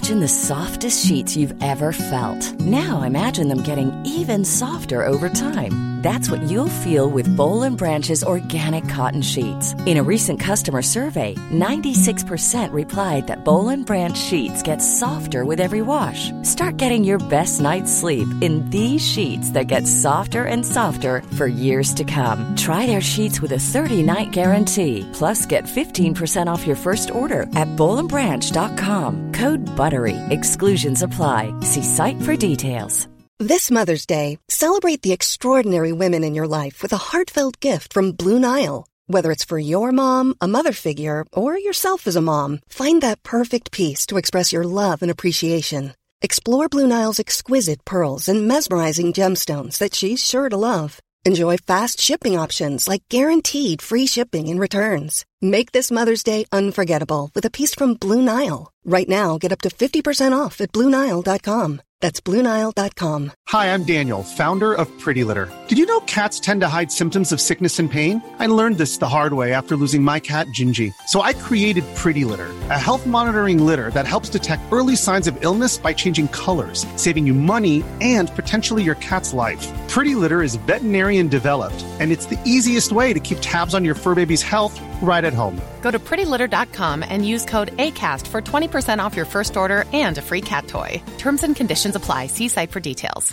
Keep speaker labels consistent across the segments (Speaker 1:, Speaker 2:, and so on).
Speaker 1: Imagine the softest sheets you've ever felt. Now imagine them getting even softer over time. That's what you'll feel with Boll and Branch's organic cotton sheets. In a recent customer survey, 96% replied that Boll and Branch sheets get softer with every wash. Start getting your best night's sleep in these sheets that get softer and softer for years to come. Try their sheets with a 30-night guarantee. Plus, get 15% off your first order at bollandbranch.com. Code BUTTERY. Exclusions apply. See site for details.
Speaker 2: This Mother's Day, celebrate the extraordinary women in your life with a heartfelt gift from Blue Nile. Whether it's for your mom, a mother figure, or yourself as a mom, find that perfect piece to express your love and appreciation. Explore Blue Nile's exquisite pearls and mesmerizing gemstones that she's sure to love. Enjoy fast shipping options like guaranteed free shipping and returns. Make this Mother's Day unforgettable with a piece from Blue Nile. Right now, get up to 50% off at BlueNile.com. That's BlueNile.com.
Speaker 3: Hi, I'm Daniel, founder of Pretty Litter. Did you know cats tend to hide symptoms of sickness and pain? I learned this the hard way after losing my cat, Gingy. So I created Pretty Litter, a health monitoring litter that helps detect early signs of illness by changing colors, saving you money and potentially your cat's life. Pretty Litter is veterinarian developed, and it's the easiest way to keep tabs on your fur baby's health right at home.
Speaker 4: Go to prettylitter.com and use code ACAST for 20% off your first order and a free cat toy. Terms and conditions apply. See site for details.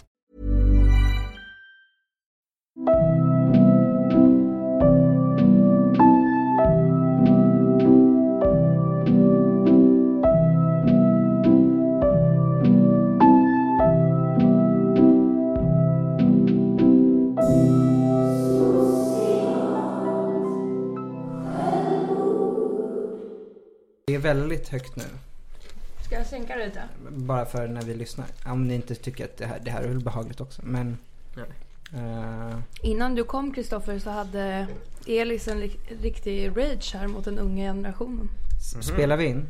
Speaker 5: Det är väldigt högt nu.
Speaker 6: Ska jag sänka det lite?
Speaker 5: Bara för när vi lyssnar. Om ni inte tycker att det här är väl behagligt också. Men
Speaker 6: innan du kom, Kristoffer, så hade Elis en riktig rage här mot den unga generationen.
Speaker 5: Spelar vi in?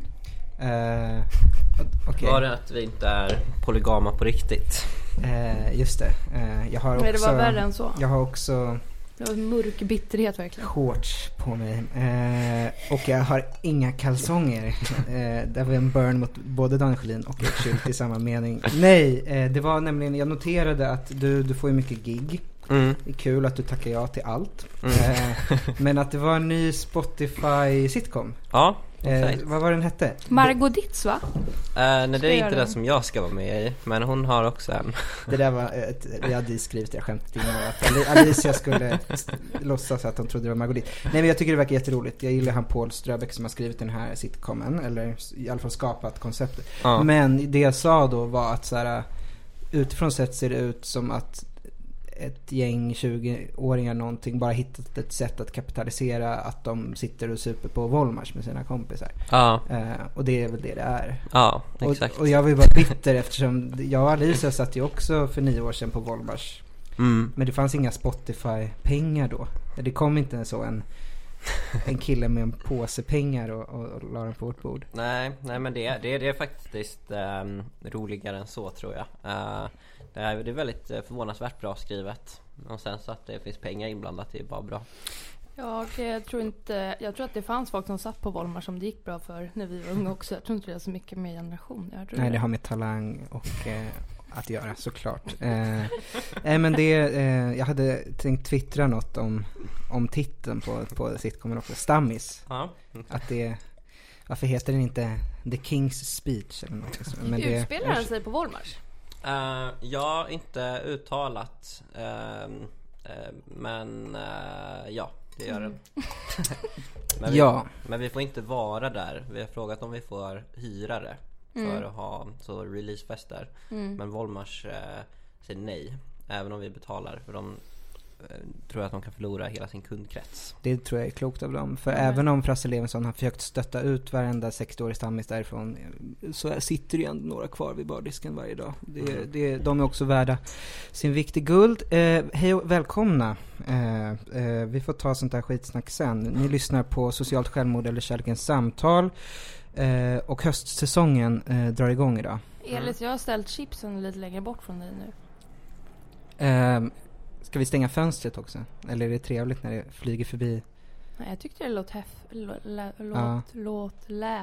Speaker 7: Okay. Var det att vi inte är polygama på riktigt?
Speaker 5: Just det. Jag har också,
Speaker 6: men det var värre än så.
Speaker 5: Jag har också...
Speaker 6: Det var mörk bitterhet verkligen.
Speaker 5: Shorts på mig. Och jag har inga kalsonger. Det var en burn mot både Dan Schelin och Erik Schult i samma mening. Nej, det var nämligen, jag noterade att du får ju mycket gig. Det är kul att du tackar ja till allt. Men att det var en ny Spotify sitcom.
Speaker 7: Ja.
Speaker 5: Vad var den hette?
Speaker 6: Margot Ditz, va?
Speaker 7: Nej, det är inte det som jag ska vara med i. Men hon har också en.
Speaker 5: Det där var jag hade skrivit, jag skämtade in att Alicia skulle låtsas att hon trodde det var Margot Ditz. Nej, men jag tycker det verkar jätteroligt. Jag gillar han Paul Ströbeck som har skrivit den här sitcomen. Eller i alla fall skapat konceptet. Men det jag sa då var att så här, utifrån sett ser det ut som att ett gäng 20-åringar någonting bara hittat ett sätt att kapitalisera att de sitter och super på Volmars med sina kompisar. Och det är väl det är.
Speaker 7: Ja, exakt.
Speaker 5: Och jag var ju bara bitter eftersom jag och Alicia satt ju också för 9 år sedan på Volmars. Men det fanns inga Spotify-pengar då. Det kom inte en kille med en påse pengar och la den på vårt bord.
Speaker 7: Nej, men det är faktiskt roligare än så, tror jag. Det är väldigt förvånansvärt bra skrivet. Och sen så att det finns pengar inblandat, det är bara bra.
Speaker 6: Jag tror att det fanns folk som satt på Volmar som det gick bra för när vi var unga också. Jag tror inte det är så mycket med generation.
Speaker 5: Nej, det har med talang och att göra, såklart. Men jag hade tänkt twittra något om titeln på sitcomen också. Stammis. Att varför heter den inte The King's Speech eller något? Men
Speaker 6: utspelar den sig på Volmars?
Speaker 7: Ja, inte uttalat. Men ja, det gör den. Men vi får inte vara där. Vi har frågat om vi får hyra det för att ha så releasefester. Men Volmars säger nej, även om vi betalar, för de tror att de kan förlora hela sin kundkrets. Det tror jag är klokt av dem. För även om Frasse Levinson har försökt stötta ut varenda 60-årig stammis därifrån, så sitter det ju några kvar vid bardisken varje dag. De är också värda sin vikt i guld. Hej och välkomna. Vi får ta sånt här skitsnack sen. Ni lyssnar på Socialt självmord eller Kärlekens samtal. Och höstsäsongen drar igång idag.
Speaker 6: Elis, jag har ställt chipsen lite längre bort från dig nu.
Speaker 5: Ska vi stänga fönstret också? Eller är det trevligt när det flyger förbi?
Speaker 6: Nej, jag tyckte det lät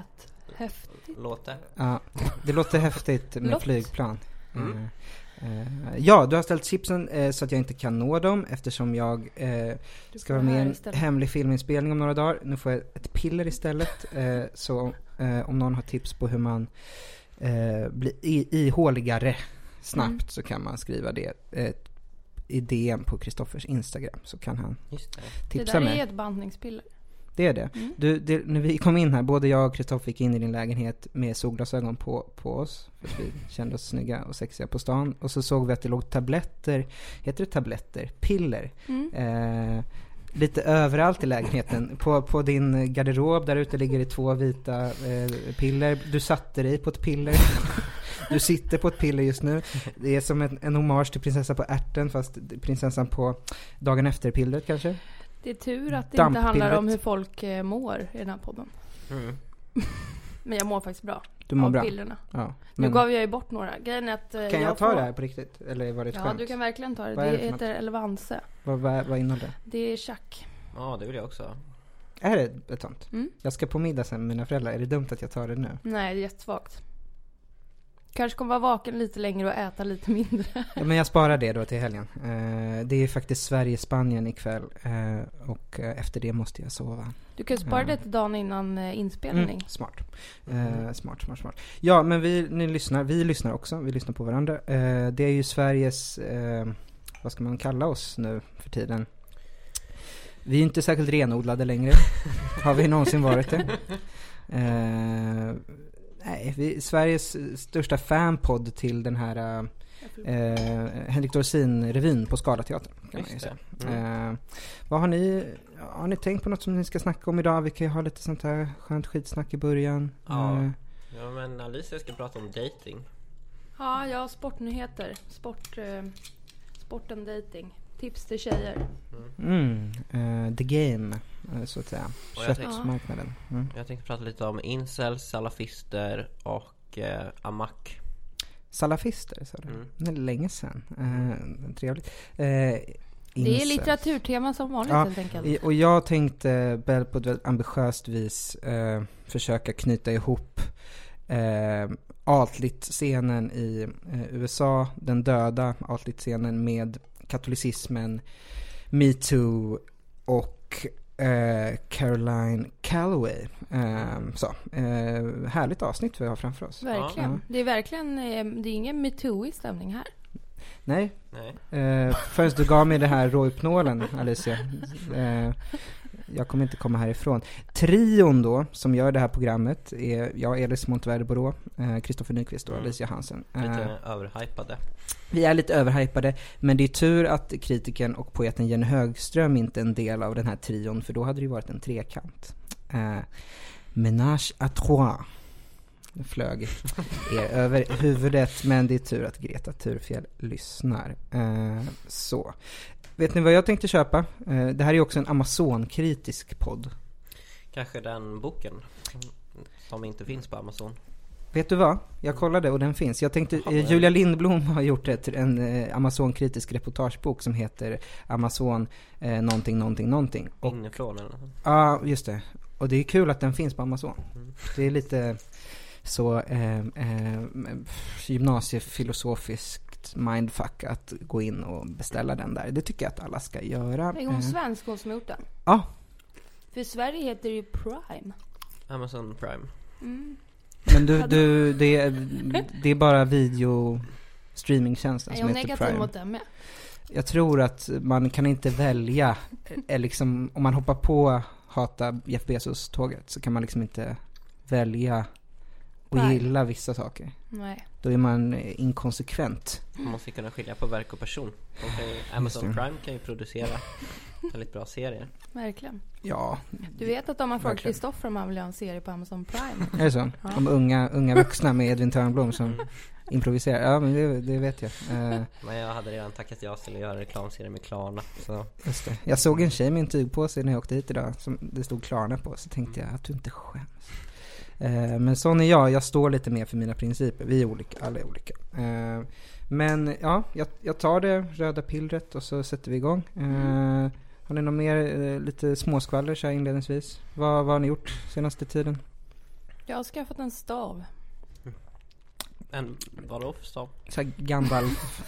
Speaker 6: Häftigt.
Speaker 7: låter.
Speaker 5: Ja, det låter häftigt med flygplan. Ja, du har ställt chipsen så att jag inte kan nå dem eftersom jag ska vara med i en hemlig filminspelning om några dagar. Nu får jag ett piller istället. Så om någon har tips på hur man blir ihåligare snabbt så kan man skriva det i DM på Kristoffers Instagram, så kan han tipsa mig.
Speaker 6: Det där är ett bantningspiller.
Speaker 5: Det är det. När vi kom in här, både jag och Kristoffer gick in i din lägenhet med solglasögon på oss, för att vi kände oss snygga och sexiga på stan. Och så såg vi att det låg tabletter, heter det tabletter? Piller. Lite överallt i lägenheten. På din garderob där ute ligger det 2 vita piller. Du satte dig på ett piller. Du sitter på ett piller just nu. Det är som en hommage till prinsessa på ärten, fast prinsessan på dagen efter pillret kanske.
Speaker 6: Det är tur att det inte handlar om hur folk mår i den här podden. Men jag mår faktiskt bra.
Speaker 5: Du mår bra.
Speaker 6: Pillerna.
Speaker 5: Ja,
Speaker 6: nu gav jag ju bort några. Grejen är att
Speaker 5: kan jag ta det här på riktigt? Eller var det ett skämt?
Speaker 6: Du kan verkligen ta det. Det heter Elvanse.
Speaker 5: Vad innehåller det?
Speaker 6: Det är chack.
Speaker 7: Ja, det vill jag också.
Speaker 5: Är det ett sånt? Jag ska på middag sen med mina föräldrar. Är det dumt att jag tar det nu?
Speaker 6: Nej, det är jättesvagt. Kanske kommer vara vaken lite längre och äta lite mindre.
Speaker 5: Ja, men jag sparar det då till helgen. Det är faktiskt Sverige-Spanien ikväll. Och efter det måste jag sova.
Speaker 6: Du kan spara det till dagen innan inspelning.
Speaker 5: Smart. Smart. Ja, men vi lyssnar också. Vi lyssnar på varandra. Det är ju Sveriges... vad ska man kalla oss nu för tiden? Vi är inte särskilt renodlade längre. Har vi någonsin varit det? Nej, Sveriges största fanpodd till den här Henrik Dorsin-revyn på Scalateatern, kan man ju säga. Vad har ni tänkt på något som ni ska snacka om idag? Vi kan ju ha lite sånt här skönt skitsnack i början.
Speaker 7: Ja, men Alicia ska prata om dating.
Speaker 6: Ja, jag har sportnyheter. Sporten dating. Tips till tjejer.
Speaker 5: The game, så att säga. Köttsmarknaden.
Speaker 7: Jag tänkte prata lite om incels, salafister och amak.
Speaker 5: Salafister, så det är länge sedan. Trevligt.
Speaker 6: Det är litteraturtema som vanligt, helt enkelt.
Speaker 5: Och jag tänkte på ett ambitiöst vis försöka knyta ihop Altlit-scenen i USA, den döda Altlit-scenen, med katolicismen, Me Too och Caroline Calloway. Härligt avsnitt vi har framför oss.
Speaker 6: Verkligen. Ja. Det är verkligen, det är ingen Me Too-ig stämning här.
Speaker 5: Nej. Först du gav mig det här råhypnolen, Alicia. Jag kommer inte komma härifrån. Trion då, som gör det här programmet, är jag, Elis Monteverde-Borå, Kristoffer Nyqvist och Alicia Hansen.
Speaker 7: Lite överhypade. Vi
Speaker 5: är lite överhypade, men det är tur att kritiken och poeten Jenny Högström inte är en del av den här trion, för då hade det ju varit en trekant. Ménage à trois. Det flög över huvudet, men det är tur att Greta Thurfjell lyssnar. Så. Vet ni vad jag tänkte köpa? Det här är också en Amazon-kritisk podd.
Speaker 7: Kanske den boken som inte finns på Amazon.
Speaker 5: Vet du vad? Jag kollade och den finns. Jag tänkte, Julia Lindblom har gjort en Amazon-kritisk reportagebok som heter Amazon någonting.
Speaker 7: Inifrån eller något.
Speaker 5: Ja, just det. Och det är kul att den finns på Amazon. Det är lite så gymnasiefilosofiskt mindfuck att gå in och beställa den där. Det tycker jag att alla ska göra.
Speaker 6: Är hon svensk, hon som har gjort den?
Speaker 5: Ja.
Speaker 6: För i Sverige heter det ju Prime.
Speaker 7: Amazon Prime.
Speaker 5: Men det är bara videostreamingtjänsten som heter Prime. Är hon negativ
Speaker 6: mot den med?
Speaker 5: Jag tror att man kan inte välja, liksom, om man hoppar på hata Jeff Bezos-tåget så kan man liksom inte välja och gilla vissa saker.
Speaker 6: Nej.
Speaker 5: Då är man inkonsekvent.
Speaker 7: Man måste kunna skilja på verk och person. Amazon Prime kan ju producera väldigt bra serier.
Speaker 6: Verkligen.
Speaker 5: Ja.
Speaker 6: Du vet att om man får Kristoffer om man vill ha en serie på Amazon Prime.
Speaker 5: Är det så? Ja. Om unga vuxna med Edvin Törnblom som improviserar. Ja, men det vet jag.
Speaker 7: Men jag hade redan tackat ja till att göra reklamserie med Klarna. Så.
Speaker 5: Just det. Jag såg en tjej med en tyg på sig när jag åkte hit idag som det stod Klarna på. Så tänkte jag att du inte skäms. Men sån är jag står lite mer för mina principer. Vi är olika, alla är olika. Men ja, jag tar det röda pillret och så sätter vi igång. Har ni något mer lite småskvaller så här inledningsvis? Vad har ni gjort senaste tiden?
Speaker 6: Jag har skaffat en stav.
Speaker 7: En vadå för stav?
Speaker 5: Så här Gandalf.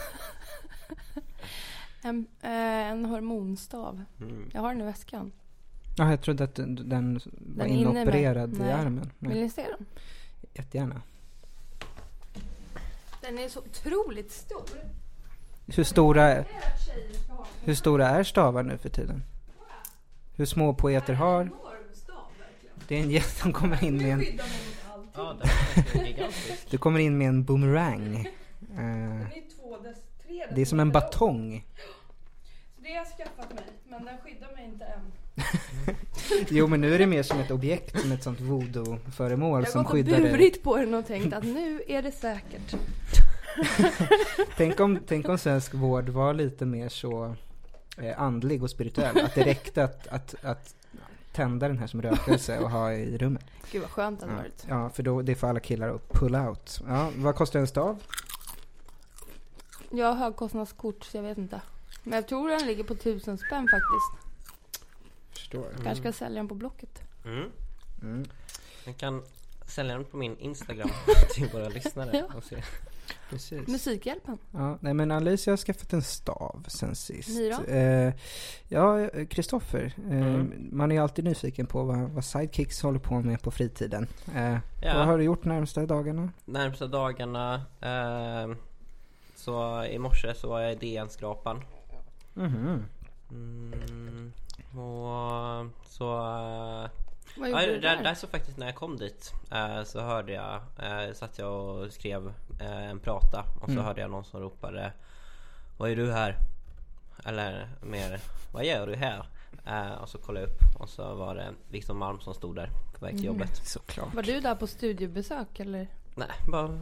Speaker 6: En hormonstav. Jag har den i väskan.
Speaker 5: Ja, jag trodde att den var inopererad i armen. Nej.
Speaker 6: Vill ni se den?
Speaker 5: Jättegärna.
Speaker 6: Den är så otroligt stor.
Speaker 5: Hur stora är stavar nu för tiden? Hur små poeter har? Det är en jätte som kommer in med en...
Speaker 7: Ja, det är gigantisk.
Speaker 5: Du kommer in med en boomerang. Det är som en batong.
Speaker 6: Det har jag skaffat mig, men den skyddar mig inte än.
Speaker 5: Jo, men nu är det mer som ett objekt, som ett sånt voodoo-föremål som skyddar dig.
Speaker 6: Jag har burit på den och tänkt att nu är det säkert.
Speaker 5: Tänk om svensk vård var lite mer så andlig och spirituell. Att det räckte att tända den här som rökelse och ha i rummet.
Speaker 6: Gud vad skönt det hade varit.
Speaker 5: Ja, för då, det är för alla killar att pull out. Ja, vad kostar en stav?
Speaker 6: Jag har högkostnadskort så jag vet inte. Men jag tror den ligger på 1000 spänn faktiskt.
Speaker 5: Förstår.
Speaker 6: Kanske ska sälja den på Blocket.
Speaker 7: Jag kan sälja den på min Instagram till våra lyssnare och se.
Speaker 5: Precis.
Speaker 6: Musikhjälpen.
Speaker 5: Ja, nej men Alicia har skaffat en stav sen sist.
Speaker 6: Ni då?
Speaker 5: Ja, Kristoffer. Man är ju alltid nyfiken på vad sidekicks håller på med på fritiden. Vad har du gjort närmsta dagarna?
Speaker 7: Närmsta dagarna så i morse så var jag i DN-skrapan. Och så
Speaker 6: vad gjorde du där?
Speaker 7: Där så faktiskt när jag kom dit så hörde jag satt jag och skrev en prata och så hörde jag någon som ropade: vad är du här? Eller mer, vad gör du här? Och så kollade jag upp och så var det Victor Malm som stod där på väg till jobbet.
Speaker 5: Såklart.
Speaker 6: Var du där på studiebesök eller?
Speaker 7: Nej, bara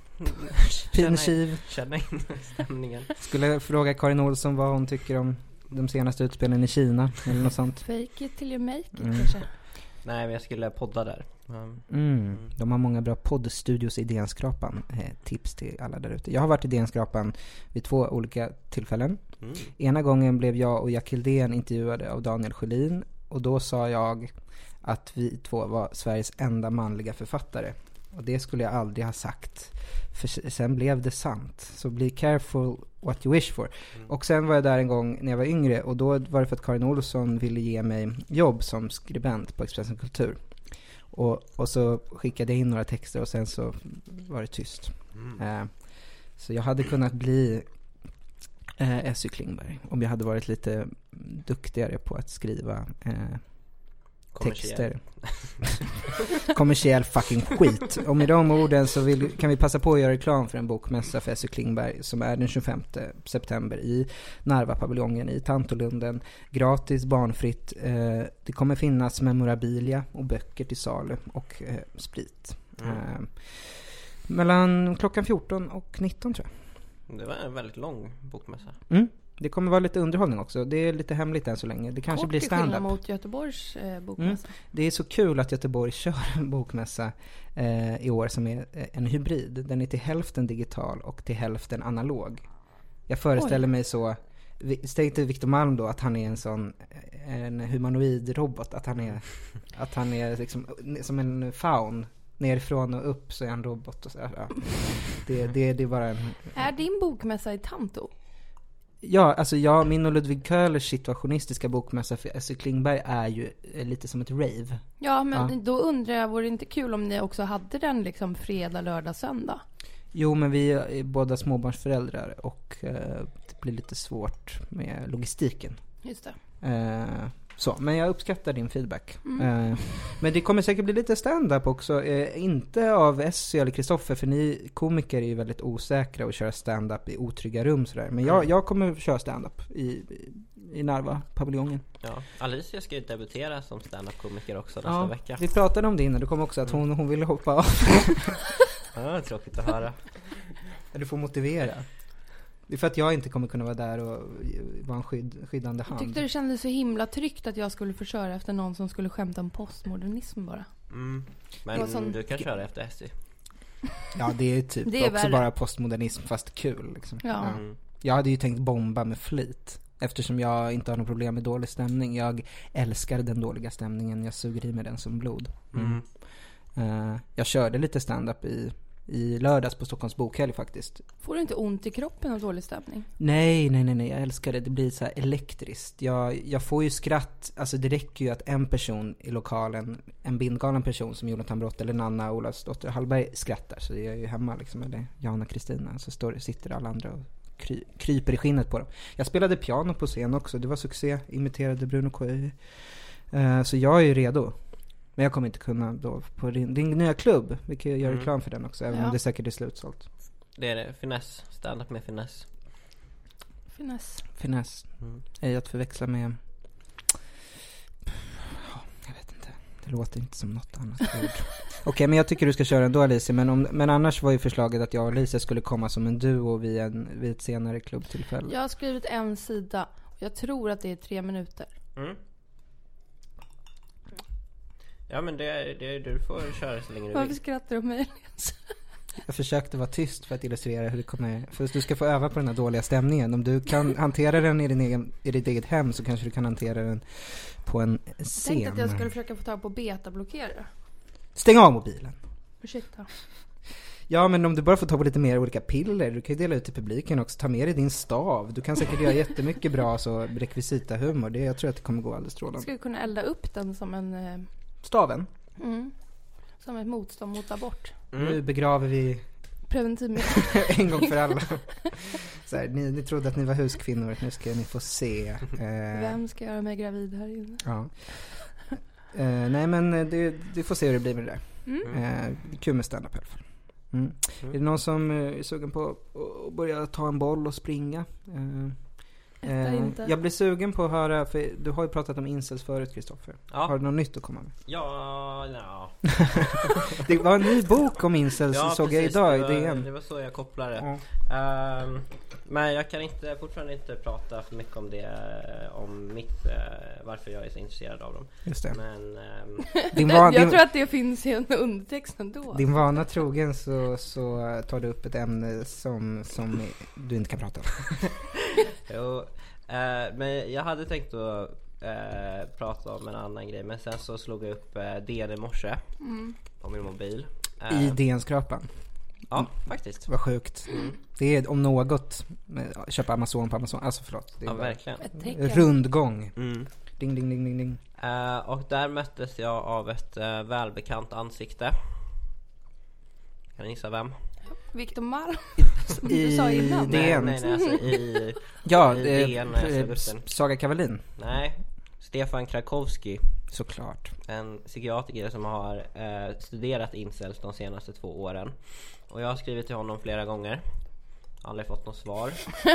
Speaker 7: känna in stämningen.
Speaker 5: Skulle fråga Karin Olsson vad hon tycker om de senaste utspelen i Kina eller något sånt.
Speaker 6: Fake it till you make it kanske.
Speaker 7: Nej, men jag skulle podda där.
Speaker 5: De har många bra poddstudios i DN-skrapan. Tips till alla där ute. Jag har varit i DN-skrapan vid 2 olika tillfällen. Ena gången blev jag och Jack Hildén intervjuade av Daniel Sjölin. Och då sa jag att vi 2 var Sveriges enda manliga författare. Och det skulle jag aldrig ha sagt. För sen blev det sant. Så be careful what you wish for. Och sen var jag där en gång när jag var yngre. Och då var det för att Karin Olsson ville ge mig jobb som skribent på Expressen Kultur. Och så skickade jag in några texter och sen så var det tyst. Så jag hade kunnat bli S.Y. Klingberg om jag hade varit lite duktigare på att skriva texter. Kommersiell fucking skit. Och med de orden så kan vi passa på att göra reklam för en bokmässa för S.Y. Klingberg som är den 25 september i Narva-paviljongen i Tantolunden. Gratis, barnfritt. Det kommer finnas memorabilia och böcker till salu och sprit. Mellan klockan 14 och 19 tror jag.
Speaker 7: Det var en väldigt lång bokmässa.
Speaker 5: Det kommer vara lite underhållning också. Det är lite hemligt än så länge. Det kanske blir stand-up.
Speaker 6: Mot Göteborgs bokmässa.
Speaker 5: Det är så kul att Göteborg kör en bokmässa i år som är en hybrid. Den är till hälften digital och till hälften analog. Jag föreställer mig så. Stäng till Victor Malm då att han är en humanoid robot. Att han är liksom som en faun. Nerifrån och upp så är han robot och så. Ja. Det är bara en...
Speaker 6: Är din bokmässa i Tanto?
Speaker 5: Ja, alltså min och Ludvig Köhlers situationistiska bokmässa för S.Y. Klingberg är ju lite som ett rave.
Speaker 6: Ja, men då undrar jag, vore det inte kul om ni också hade den liksom fredag, lördag, söndag?
Speaker 5: Jo, men vi är båda småbarnsföräldrar och det blir lite svårt med logistiken.
Speaker 6: Just det.
Speaker 5: Så, men jag uppskattar din feedback. Men det kommer säkert bli lite stand-up också. Inte av Essie eller Kristoffer, för ni komiker är ju väldigt osäkra och köra stand-up i otrygga rum sådär. Men jag kommer köra stand-up i Narva-paviljongen.
Speaker 7: Ja, Alicia ska ju debutera som stand-up-komiker också nästa vecka.
Speaker 5: Vi pratade om det innan. Du kom också att hon ville hoppa av.
Speaker 7: Ja, tråkigt att höra.
Speaker 5: Du får motivera. Det är för att jag inte kommer kunna vara där och vara en skyddande hand.
Speaker 6: Jag tyckte det kändes så himla tryggt att jag skulle försöka efter någon som skulle skämta om postmodernism bara.
Speaker 7: Men du kan köra efter Essie.
Speaker 5: Ja, det är typ det är också värre. Bara postmodernism fast kul liksom.
Speaker 6: Ja.
Speaker 5: Jag hade ju tänkt bomba med flit. Eftersom jag inte har något problem med dålig stämning. Jag älskar den dåliga stämningen. Jag suger i mig den som blod. Jag körde lite stand-up i lördags på Stockholms bokhelg faktiskt.
Speaker 6: Får du inte ont i kroppen av dålig stämning?
Speaker 5: Nej, jag älskar det. Det blir så här elektriskt. Jag får ju skratt. Alltså det räcker ju att en person i lokalen, en bindgalen person som Jonathan Brott eller Nanna Olafsdotter Hallberg skrattar, så jag är ju hemma liksom, eller Jana Kristina, så sitter alla andra och kryper i skinnet på dem. Jag spelade piano på scen också. Det var succé. Imiterade Bruno K. Så jag är ju redo. Men jag kommer inte kunna då på din nya klubb. Vi kan göra reklam för den också, även om det säkert är slutsålt.
Speaker 7: Det är det. Finess. Stand-up med finess.
Speaker 5: Finess. Är att förväxla med... Jag vet inte. Det låter inte som något annat ord. Okej, men jag tycker du ska köra ändå, Alicia. Men annars var ju förslaget att jag och Alicia skulle komma som en duo vid ett senare klubbtillfälle.
Speaker 6: Jag har skrivit en sida. Jag tror att det är 3 minuter.
Speaker 7: Ja, men du får köra så länge du
Speaker 6: Varför
Speaker 7: vill.
Speaker 6: skrattar du åt mig?
Speaker 5: Jag försökte vara tyst för att illustrera hur det kommer. För du ska få öva på den här dåliga stämningen. Om du kan hantera den i ditt eget hem, så kanske du kan hantera den på en scen.
Speaker 6: Jag tänkte att jag skulle försöka få tag på betablockerare.
Speaker 5: Stäng av mobilen.
Speaker 6: Ursäkta.
Speaker 5: Ja, men om du bara får ta på lite mer olika piller, du kan ju dela ut till publiken också. Ta med dig din stav. Du kan säkert göra jättemycket bra så rekvisita humor. Jag tror att det kommer gå alldeles strålande.
Speaker 6: Ska vi kunna elda upp den som en...
Speaker 5: Staven?
Speaker 6: Som ett motstånd mot abort.
Speaker 5: Nu begraver vi
Speaker 6: preventivmedel
Speaker 5: en gång för alla. Så här, ni trodde att ni var huskvinnor. Nu ska ni få se.
Speaker 6: Vem ska göra mig gravid här inne?
Speaker 5: Ja. Nej, men du får se hur det blir med det där. Kul med stand-up i alla fall. Är det någon som är sugen på att börja ta en boll och springa? Jag blir sugen på att höra, för du har ju pratat om incels förut, Kristoffer. Ja. Har du något nytt att komma med?
Speaker 7: Ja.
Speaker 5: Det var en ny bok om incels, såg jag idag i DN.
Speaker 7: Det var så jag kopplade. Men jag kan fortfarande inte prata för mycket om det, om varför jag är så intresserad av dem.
Speaker 5: Just det.
Speaker 7: Men
Speaker 6: jag tror att det finns i en undertext ändå.
Speaker 5: Din vana trogen så tar du upp ett ämne som du inte kan prata om.
Speaker 7: Jo, men jag hade tänkt att prata om en annan grej, men sen så slog jag upp DN i morse på min mobil.
Speaker 5: I DN-skrapan?
Speaker 7: Ja, faktiskt.
Speaker 5: Vad sjukt. Det är om något, köpa Amazon på Amazon. Alltså förlåt. Det är
Speaker 7: verkligen.
Speaker 5: Rundgång. Ding, ding, ding, ding, ding.
Speaker 7: Och där möttes jag av ett välbekant ansikte. Kan ni gissa vem?
Speaker 6: Victor Malm, som du sa innan.
Speaker 5: DN.
Speaker 7: Nej, alltså i
Speaker 5: DN, Saga Kavalin.
Speaker 7: Nej, Stefan Krakowski.
Speaker 5: Såklart.
Speaker 7: En psykiatriker som har studerat incels de senaste 2 åren. Och jag har skrivit till honom flera gånger. Aldrig fått något svar.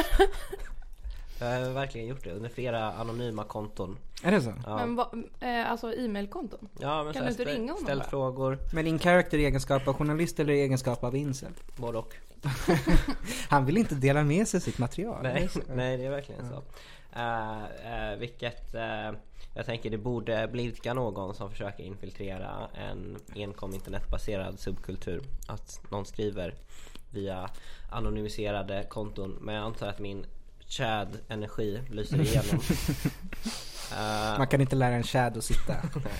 Speaker 7: Jag har verkligen gjort det under flera anonyma konton.
Speaker 5: Är det så?
Speaker 7: Ja.
Speaker 6: Men alltså e-mailkonton?
Speaker 7: Ja, men
Speaker 6: kan du inte ringa honom?
Speaker 7: Ställt frågor.
Speaker 5: Men din karaktär i egenskap av journalist eller i egenskap av incel?
Speaker 7: Både och.
Speaker 5: Han vill inte dela med sig sitt material.
Speaker 7: Nej, det är verkligen så. Vilket jag tänker det borde blidka någon som försöker infiltrera en enkom internetbaserad subkultur. Att någon skriver via anonymiserade konton. Men jag antar att min Chad-energi lyser igenom.
Speaker 5: Man kan inte lära en Chad att sitta.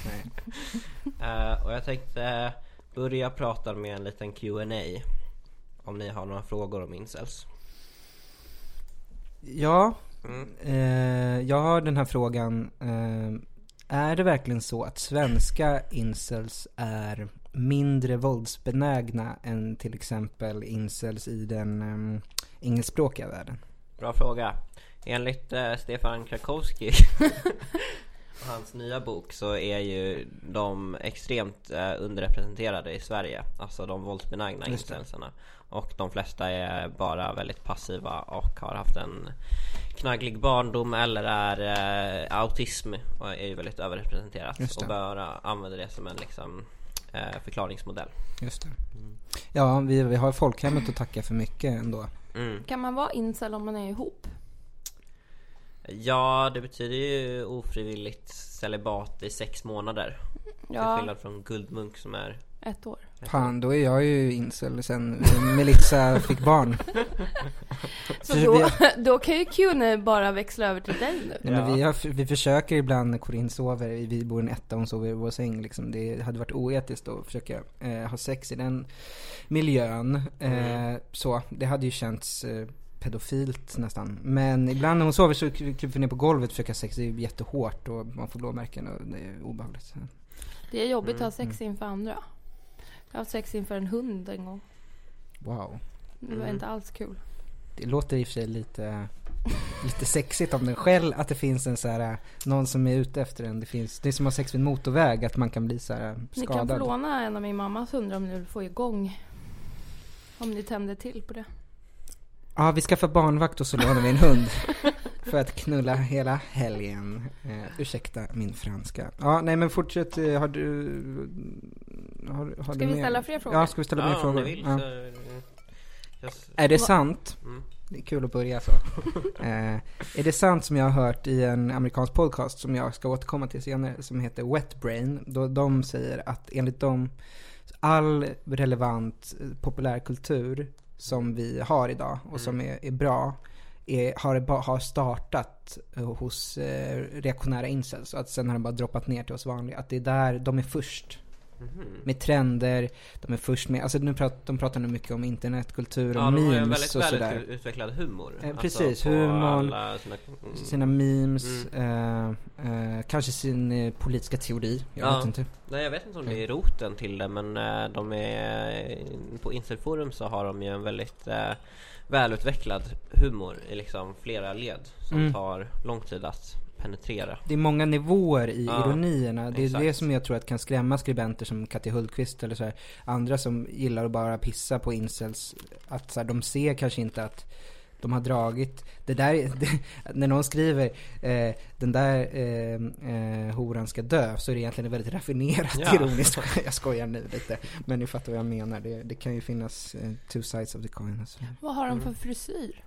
Speaker 7: Och jag tänkte börja prata med en liten Q&A. Om ni har några frågor om incels.
Speaker 5: Ja, jag har den här frågan. Är det verkligen så att svenska incels är mindre våldsbenägna än till exempel incels i den engelskspråkiga världen?
Speaker 7: Bra fråga. Enligt Stefan Krakowski och hans nya bok så är ju de extremt underrepresenterade i Sverige. Alltså de våldsbenägna incelserna. Och de flesta är bara väldigt passiva och har haft en knagglig barndom eller är autism och är ju väldigt överrepresenterat. Och bör använda det som en liksom förklaringsmodell. Just det.
Speaker 5: Ja, vi har folkhemmet att tacka för mycket ändå.
Speaker 6: Kan man vara incel om man är ihop?
Speaker 7: Ja, det betyder ju ofrivilligt celibat i 6 månader. Till skillnad från guldmunk som är
Speaker 6: 1 år.
Speaker 5: Fan, då är jag ju incel sen Melissa fick barn.
Speaker 6: Så då kan ju Q bara växla över till dig nu.
Speaker 5: Ja, men vi försöker ibland när Corinne sover, vi bor i en etta, hon sover i vår säng liksom. Det hade varit oetiskt att försöka ha sex i den miljön. Så det hade ju känts pedofilt nästan. Men ibland när hon sover så kryper ner på golvet och försöker ha sex. Det är ju jättehårt och man får blåmärken och det är obehagligt.
Speaker 6: Det är jobbigt att ha sex inför andra. Jag har haft sex inför en hund en gång.
Speaker 5: Wow.
Speaker 6: Det var inte alls kul.
Speaker 5: Det låter i och för sig lite sexigt om den själv, att det finns en så här, någon som är ute efter den. Det är som att ha sex vid en motorväg, att man kan bli så här skadad.
Speaker 6: Ni kan få låna en av min mammas hundar om ni vill få igång. Om ni tänder till på det.
Speaker 5: Ja, vi ska få barnvakt och så lånar vi en hund för att knulla hela helgen. Ursäkta min franska. Ja, nej men fortsätt. Har du
Speaker 6: ska vi ställa fler frågor?
Speaker 5: Ja, ska vi ställa fler frågor?
Speaker 7: Vill,
Speaker 5: ja.
Speaker 7: Så...
Speaker 5: Är det sant? Det är kul att börja så. Är det sant som jag har hört i en amerikansk podcast som jag ska återkomma till senare, som heter Wet Brain, då de säger att enligt dem all relevant populärkultur som vi har idag och som är bra har startat hos reaktionära incels, och att sen har de bara droppat ner till oss vanliga, att det är där de är först med trender, de är först med, alltså de pratar nu mycket om internetkultur och memes och sådär.
Speaker 7: De har en väldigt utvecklad humor.
Speaker 5: Precis,
Speaker 7: alltså
Speaker 5: humor, sina memes, kanske sin politiska teori, jag vet inte.
Speaker 7: Nej, jag vet inte om det är roten till det, men de är på Inselforum så har de ju en väldigt välutvecklad humor i liksom flera led som tar lång tid att penetrera. Det
Speaker 5: är många nivåer i ironierna. Det är det som jag tror att kan skrämma skribenter som Katja Hultqvist eller så här, andra som gillar att bara pissa på incels, att så här, de ser kanske inte att de har dragit det där, när någon skriver den där horan ska dö, så är det egentligen väldigt raffinerat ironiskt. Jag skojar nu lite, men ni fattar vad jag menar. Det kan ju finnas two sides of the coin. Alltså.
Speaker 6: Vad har de för frisyr?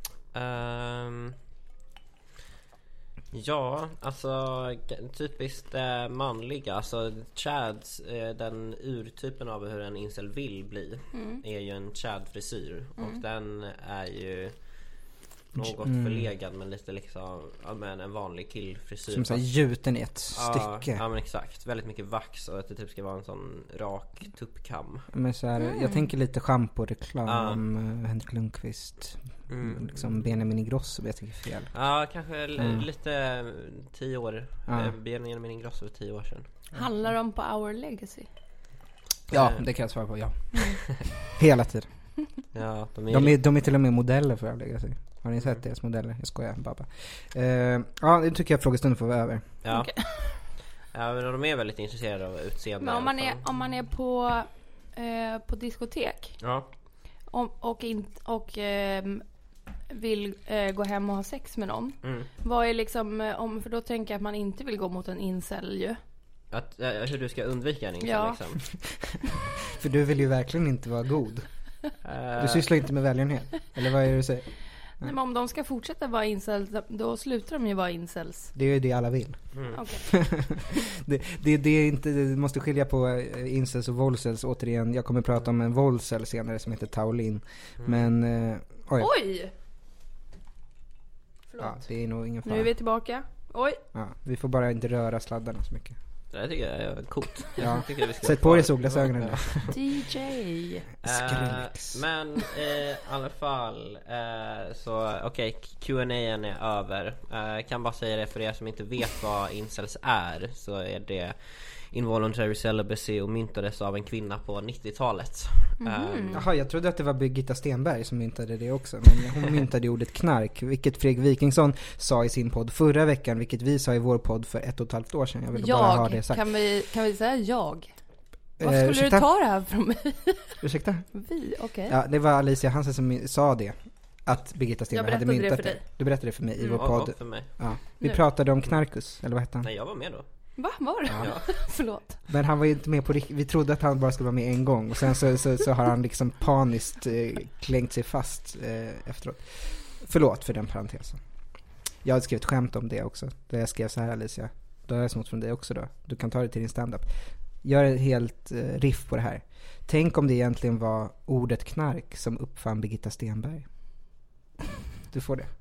Speaker 7: Ja, alltså typiskt manliga. Alltså chads, den urtypen av hur en incel vill bli är ju en chad-frisyr. Och den är ju något förlegad, men lite liksom en vanlig killfrisyr. Som
Speaker 5: så gjuten i ett stycke.
Speaker 7: Ja, men exakt. Väldigt mycket vax och att det typ ska vara en sån rak tuppkam.
Speaker 5: Men så här, jag tänker lite shampoo-reklam, Henrik Lundqvist. Liksom Benjamin Ingrosso, jag tycker fel.
Speaker 7: Ja, kanske lite 10 år. Benjamin Ingrosso för 10 år sedan.
Speaker 6: Handlar de på Our Legacy?
Speaker 5: Ja, det kan jag svara på, ja. Hela tiden.
Speaker 7: Ja,
Speaker 5: de är till och med modeller för Our Legacy. Har ni sett deras modeller? Jag skojar, babba. Ja, det tycker jag frågestunden får vara över.
Speaker 7: Ja. Okay. Ja, men de är väldigt intresserade av utseende.
Speaker 6: Men om man är på diskotek.
Speaker 7: Ja.
Speaker 6: Och vill gå hem och ha sex med någon. Vad är liksom, för då tänker jag att man inte vill gå mot en incel ju.
Speaker 7: Hur du ska undvika en incel liksom.
Speaker 5: För du vill ju verkligen inte vara god. Du sysslar inte med välgörenhet. Eller vad är det du säger?
Speaker 6: Nej, men om de ska fortsätta vara incels, då slutar de ju vara incels.
Speaker 5: Det är ju det alla vill.
Speaker 6: Okay.
Speaker 5: det är inte, du måste skilja på incels och volcels. Återigen, jag kommer prata om en volcel senare som heter Taolin. Men
Speaker 6: oj! Förlåt.
Speaker 5: Ja, det är nog ingen fara.
Speaker 6: Nu är vi tillbaka. Oj.
Speaker 5: Ja, vi får bara inte röra sladdarna så mycket.
Speaker 7: Det tycker jag är coolt.
Speaker 5: Ja. Sätt på dig solglasögonen nu.
Speaker 6: DJ
Speaker 7: men i alla fall så okej, Q&A-en är över. Kan bara säga det för er som inte vet vad incels är, så är det involuntary celibacy och myntades av en kvinna på 90-talet.
Speaker 5: Jaha, jag trodde att det var Birgitta Stenberg som myntade det också. Men hon myntade ordet knark, vilket Fredrik Wikingsson sa i sin podd förra veckan, vilket vi sa i vår podd för 1,5 år sedan. Jag ville bara ha det sagt.
Speaker 6: Kan vi säga jag? Vad skulle du ta det här från mig?
Speaker 5: Ursäkta?
Speaker 6: Vi, okej.
Speaker 5: Ja, det var Alicia Hansen som sa det. Att Birgitta Stenberg hade myntat det. Du berättade det för mig i vår podd.
Speaker 7: För mig.
Speaker 5: Ja. Vi pratade om Knarkus, eller vad hette han?
Speaker 7: Nej, jag var med då.
Speaker 6: Va? Var det?
Speaker 7: Ja.
Speaker 6: Förlåt.
Speaker 5: Men han var ju inte med på riktigt. Vi trodde att han bara skulle vara med en gång. Och sen så har han liksom paniskt klängt sig fast efteråt. Förlåt för den parentesen. Jag hade skrivit skämt om det också. Där jag skrev så här, Alicia. Då har jag snott från dig också då. Du kan ta det till din stand-up. gör ett helt riff på det här. Tänk om det egentligen var ordet knark som uppfann Birgitta Stenberg. Du får det.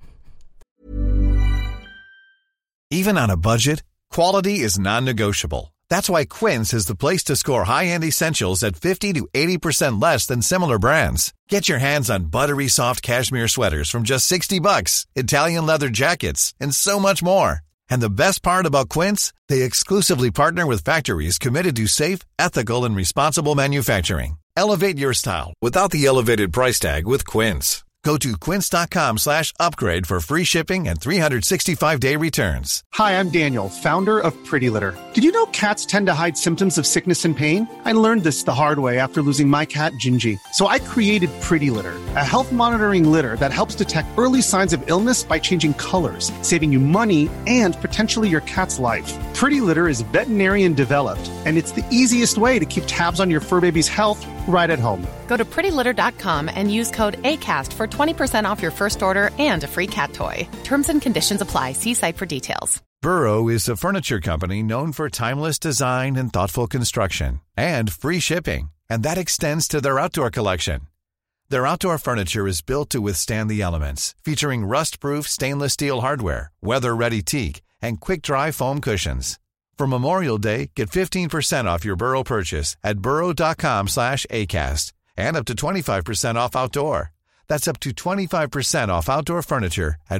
Speaker 8: Even on a budget, quality is non-negotiable. That's why Quince is the place to score high-end essentials at 50 to 80% less than similar brands. Get your hands on buttery soft cashmere sweaters from just $60, Italian leather jackets, and so much more. And the best part about Quince, they exclusively partner with factories committed to safe, ethical, and responsible manufacturing. Elevate your style without the elevated price tag with Quince. Go to quince.com/upgrade for free shipping and 365-day returns.
Speaker 3: Hi, I'm Daniel, founder of Pretty Litter. Did you know cats tend to hide symptoms of sickness and pain? I learned this the hard way after losing my cat, Gingy. So I created Pretty Litter, a health monitoring litter that helps detect early signs of illness by changing colors, saving you money and potentially your cat's life. Pretty Litter is veterinarian developed, and it's the easiest way to keep tabs on your fur baby's health right at home.
Speaker 4: Go to prettylitter.com and use code ACAST for 20% off your first order and a free cat toy. Terms and conditions apply. See site for details.
Speaker 8: Burrow is a furniture company known for timeless design and thoughtful construction, and free shipping, and that extends to their outdoor collection. Their outdoor furniture is built to withstand the elements, featuring rust-proof stainless steel hardware, weather-ready teak, and quick-dry foam cushions. For Memorial Day, get 15% off your Burrow purchase at burrow.com/ACAST and up to 25% off outdoor. That's up to 25% off outdoor furniture at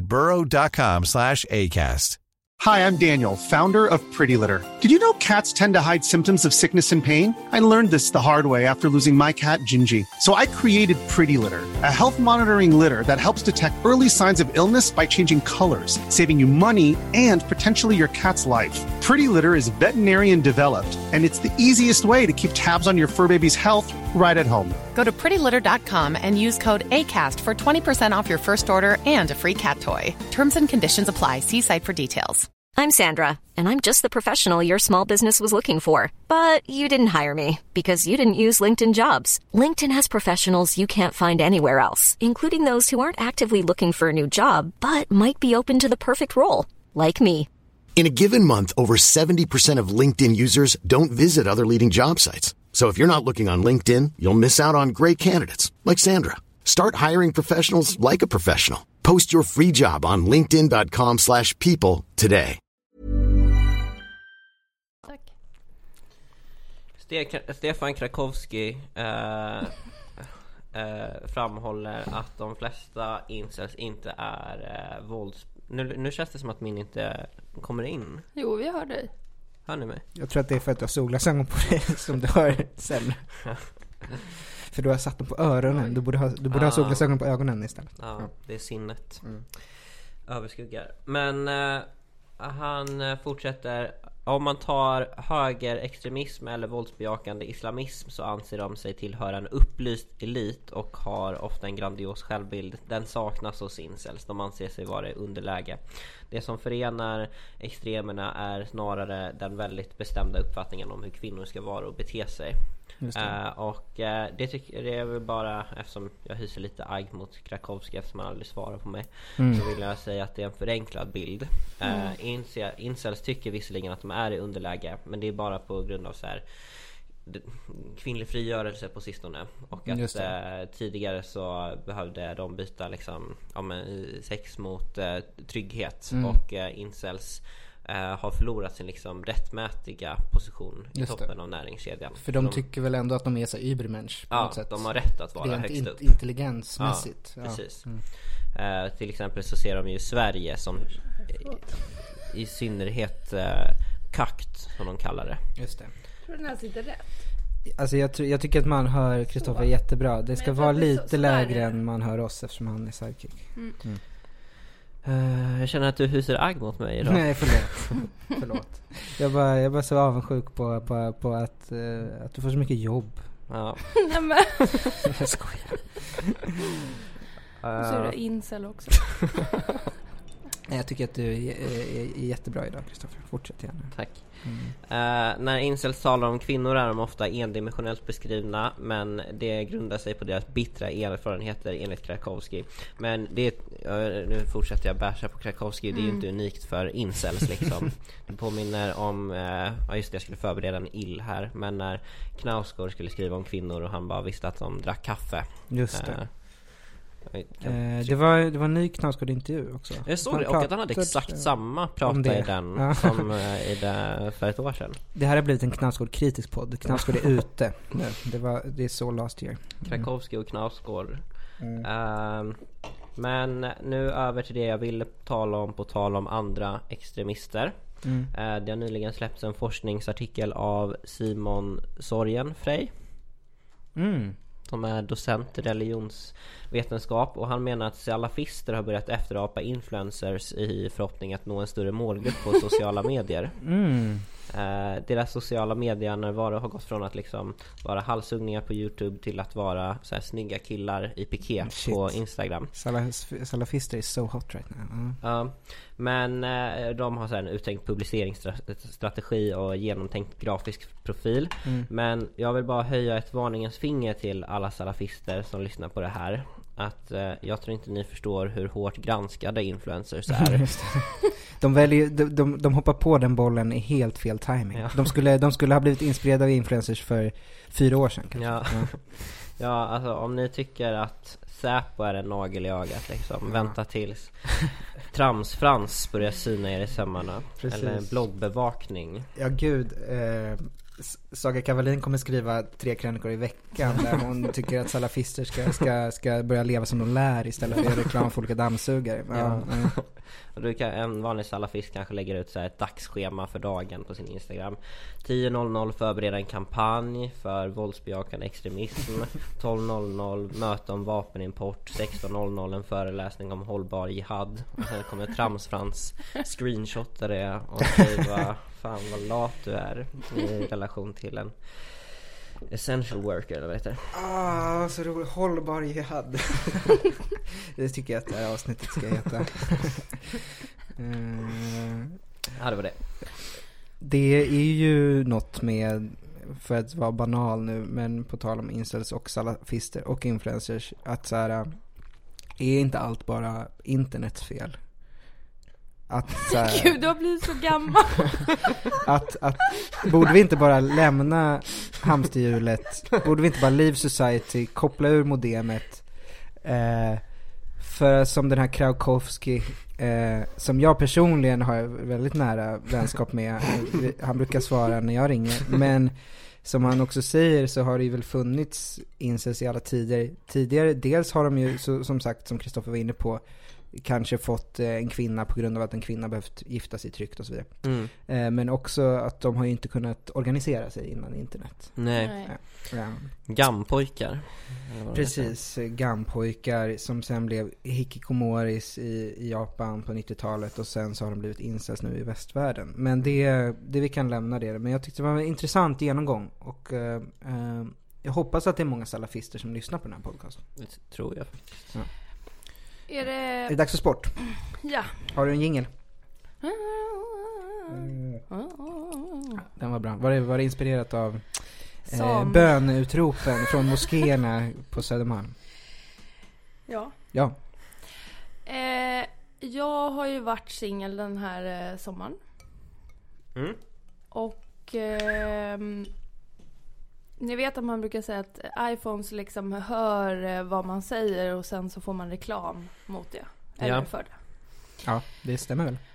Speaker 8: burrow.com/ACAST.
Speaker 3: Hi, I'm Daniel, founder of Pretty Litter. Did you know cats tend to hide symptoms of sickness and pain? I learned this the hard way after losing my cat, Gingy. So I created Pretty Litter, a health monitoring litter that helps detect early signs of illness by changing colors, saving you money and potentially your cat's life. Pretty Litter is veterinarian developed, and it's the easiest way to keep tabs on your fur baby's health right at home.
Speaker 4: Go to prettylitter.com and use code ACAST for 20% off your first order and a free cat toy. Terms and conditions apply. See site for details.
Speaker 9: I'm Sandra, and I'm just the professional your small business was looking for. But you didn't hire me because you didn't use LinkedIn Jobs. LinkedIn has professionals you can't find anywhere else, including those who aren't actively looking for a new job, but might be open to the perfect role, like me.
Speaker 10: In a given month, over 70% of LinkedIn users don't visit other leading job sites. So if you're not looking on LinkedIn, you'll miss out on great candidates like Sandra. Start hiring professionals like a professional. Post your free job on linkedin.com/people today.
Speaker 7: Stefan Krakowski framhåller att de flesta incels inte är vålds... Nu känns det som att min inte kommer in.
Speaker 6: Jo, vi hör dig.
Speaker 7: Hör ni mig?
Speaker 5: Jag tror att det är för att du har solglasögon på dig som du hör sämre. För du har satt dem på öronen. Du borde ha solglasögon på ögonen istället.
Speaker 7: Ja, det är sinnet. Överskuggar. Men han fortsätter. Om man tar högerextremism eller våldsbejakande islamism så anser de sig tillhöra en upplyst elit och har ofta en grandios självbild. Den saknas hos incels. De anser sig vara i underläge. Det som förenar extremerna är snarare den väldigt bestämda uppfattningen om hur kvinnor ska vara och bete sig. Det är väl bara, eftersom jag hyser lite agg mot Krakowski eftersom han aldrig svarar på mig, så vill jag säga att det är en förenklad bild. Incels tycker visserligen att de är i underläge, men det är bara på grund av så här kvinnlig frigörelse på sistone, och att tidigare så behövde de byta liksom, sex mot trygghet, och incels har förlorat sin liksom rättmätiga position i toppen av näringskedjan.
Speaker 5: För de tycker väl ändå att de är så übermensch på något sätt.
Speaker 7: De har rätt att vara högst upp.
Speaker 5: Intelligensmässigt.
Speaker 7: Ja, precis. Till exempel så ser de ju Sverige som i synnerhet kakt, som de kallar det.
Speaker 5: Just det.
Speaker 6: Tror du den här sitter rätt?
Speaker 5: Alltså jag tycker att man hör Kristoffer jättebra. Det ska vara lite lägre än man hör oss eftersom han är sidekick.
Speaker 7: Jag känner att du hyser agg mot mig idag.
Speaker 5: Nej, förlåt. Jag bara så avundsjuk på att du får så mycket jobb.
Speaker 7: Ja.
Speaker 5: Jag skojar.
Speaker 6: Och så är det incel också.
Speaker 5: Jag tycker att du är jättebra idag, Kristoffer. Fortsätt gärna.
Speaker 7: Tack. När incels talar om kvinnor är de ofta endimensionellt beskrivna, men det grundar sig på deras bittra erfarenheter enligt Krakowski. Men nu fortsätter jag bärsa på Krakowski. Det är ju inte unikt för incels liksom. Det påminner om just det, jag skulle förbereda en ill här, men när Knausgård skulle skriva om kvinnor och han bara visste att de drack kaffe.
Speaker 5: Just det. Det var en ny Knausgård-intervju också.
Speaker 7: Jag såg det, och att han hade exakt samma prata i den som i det för ett år sedan.
Speaker 5: Det här har blivit en Knausgård-kritisk podd. Knausgård är ute nu. Det är så last year.
Speaker 7: Krakowski och Knausgård. Men nu över till det jag ville tala om, på tal om andra extremister. Det har nyligen släppts en forskningsartikel av Simon Sorgenfrey. Som är docent i religionsvetenskap, och han menar att salafister har börjat efterapa influencers i förhoppning att nå en större målgrupp på sociala medier. Deras sociala medier har gått från att liksom vara halshuggningar på YouTube till att vara så här snygga killar i piké på Instagram.
Speaker 5: Salafister är so hot right now.
Speaker 7: Men de har så här en uttänkt publiceringsstrategi och genomtänkt grafisk profil. Men jag vill bara höja ett varningens finger till alla salafister som lyssnar på det här, att jag tror inte ni förstår hur hårt granskade influencers är.
Speaker 5: De hoppar på den bollen i helt fel timing. Ja. De skulle ha blivit inspirerade av influencers för 4 år sedan kanske.
Speaker 7: Ja, alltså om ni tycker att Säpo är en nagel i ögat liksom, vänta tills Tramsfrans börjar syna er i sömmarna. Precis. Eller bloggbevakning.
Speaker 5: Ja gud, Saga Kavalin kommer skriva 3 krönikor i veckan där hon tycker att salafister ska börja leva som de lär istället för att göra reklam för olika dammsugare.
Speaker 7: Och du kan, en vanlig salafist kanske lägger ut så här ett dagsschema för dagen på sin Instagram. 10.00 förbereda en kampanj för våldsbejakande extremism. 12.00 möte om vapenimport. 16.00 en föreläsning om hållbar jihad. Och sen kommer Tramsfrans screenshotta det och skriva fan vad lat du är i relation till en essential worker, eller vad heter det?
Speaker 5: Så roligt. Hållbar jihad. Det tycker jag att det här avsnittet ska heta.
Speaker 7: Ja, det var det. Det
Speaker 5: är ju något med, för att vara banal nu, men på tal om incels och salafister och influencers, att så här, är inte allt bara internets fel? Att, så här,
Speaker 6: Gud, du har blivit så gammal.
Speaker 5: att borde vi inte bara lämna hamsterhjulet? Borde vi inte bara leave society, koppla ur modemet? För som den här Krakowski, som jag personligen har väldigt nära vänskap med, han brukar svara när jag ringer, men som han också säger så har det ju väl funnits incels i alla tidigare. Dels har de ju, som sagt, som Kristoffer var inne på, kanske fått en kvinna på grund av att en kvinna behövt gifta sig tryggt och så vidare. Men också att de har ju inte kunnat organisera sig innan internet.
Speaker 7: Nej. Gampojkar.
Speaker 5: Precis, gampojkar som sen blev hikikomoris i Japan på 90-talet, och sen så har de blivit incels nu i västvärlden. Men det vi kan lämna det. Men jag tyckte det var en intressant genomgång, och jag hoppas att det är många salafister som lyssnar på den här podcasten.
Speaker 7: Det tror jag faktiskt.
Speaker 5: Ja.
Speaker 6: Är
Speaker 5: det dags för sport?
Speaker 6: Ja.
Speaker 5: Har du en jingle? Den var bra. Var det inspirerat av bönutropen från moskéerna på Södermalm?
Speaker 6: Ja. Jag har ju varit singel den här sommaren. Och ni vet att man brukar säga att iPhones liksom hör vad man säger och sen så får man reklam mot det. Eller för det.
Speaker 5: Ja, det stämmer väl.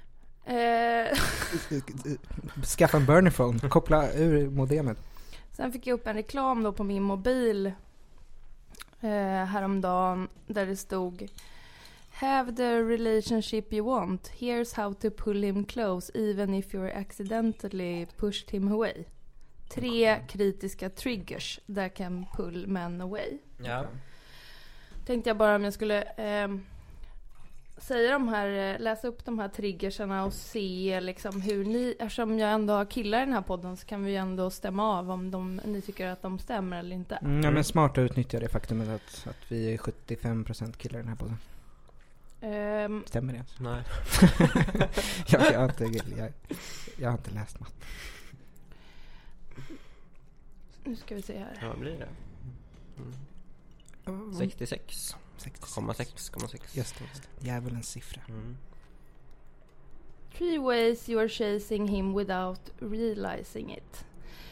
Speaker 5: Skaffa en burner phone, koppla ur modemet.
Speaker 6: Sen fick jag upp en reklam då på min mobil häromdagen där det stod: Have the relationship you want. Here's how to pull him close even if you're accidentally pushed him away. 3 kritiska triggers that can pull men away.
Speaker 7: Ja.
Speaker 6: Tänkte jag bara om jag skulle säga läsa upp de här triggersarna och se liksom hur ni, eftersom jag ändå har killar i den här podden, så kan vi ju ändå stämma av om ni tycker att de stämmer eller inte.
Speaker 5: Ja, men smart att utnyttja det faktumet att vi är 75% killar i den här podden. Stämmer det?
Speaker 7: Nej.
Speaker 5: jag har inte läst matte.
Speaker 6: Nu ska vi se här.
Speaker 7: Ja, vad blir det? 66,6.
Speaker 5: Just det. Djävulens siffra.
Speaker 6: 3 ways you are chasing him without realizing it.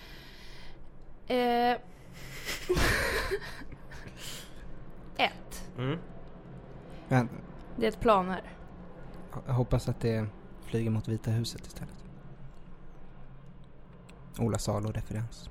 Speaker 6: 1.
Speaker 5: Men
Speaker 6: Det är ett planer.
Speaker 5: jag hoppas att det flyger mot Vita huset istället. Ola Salo-referens.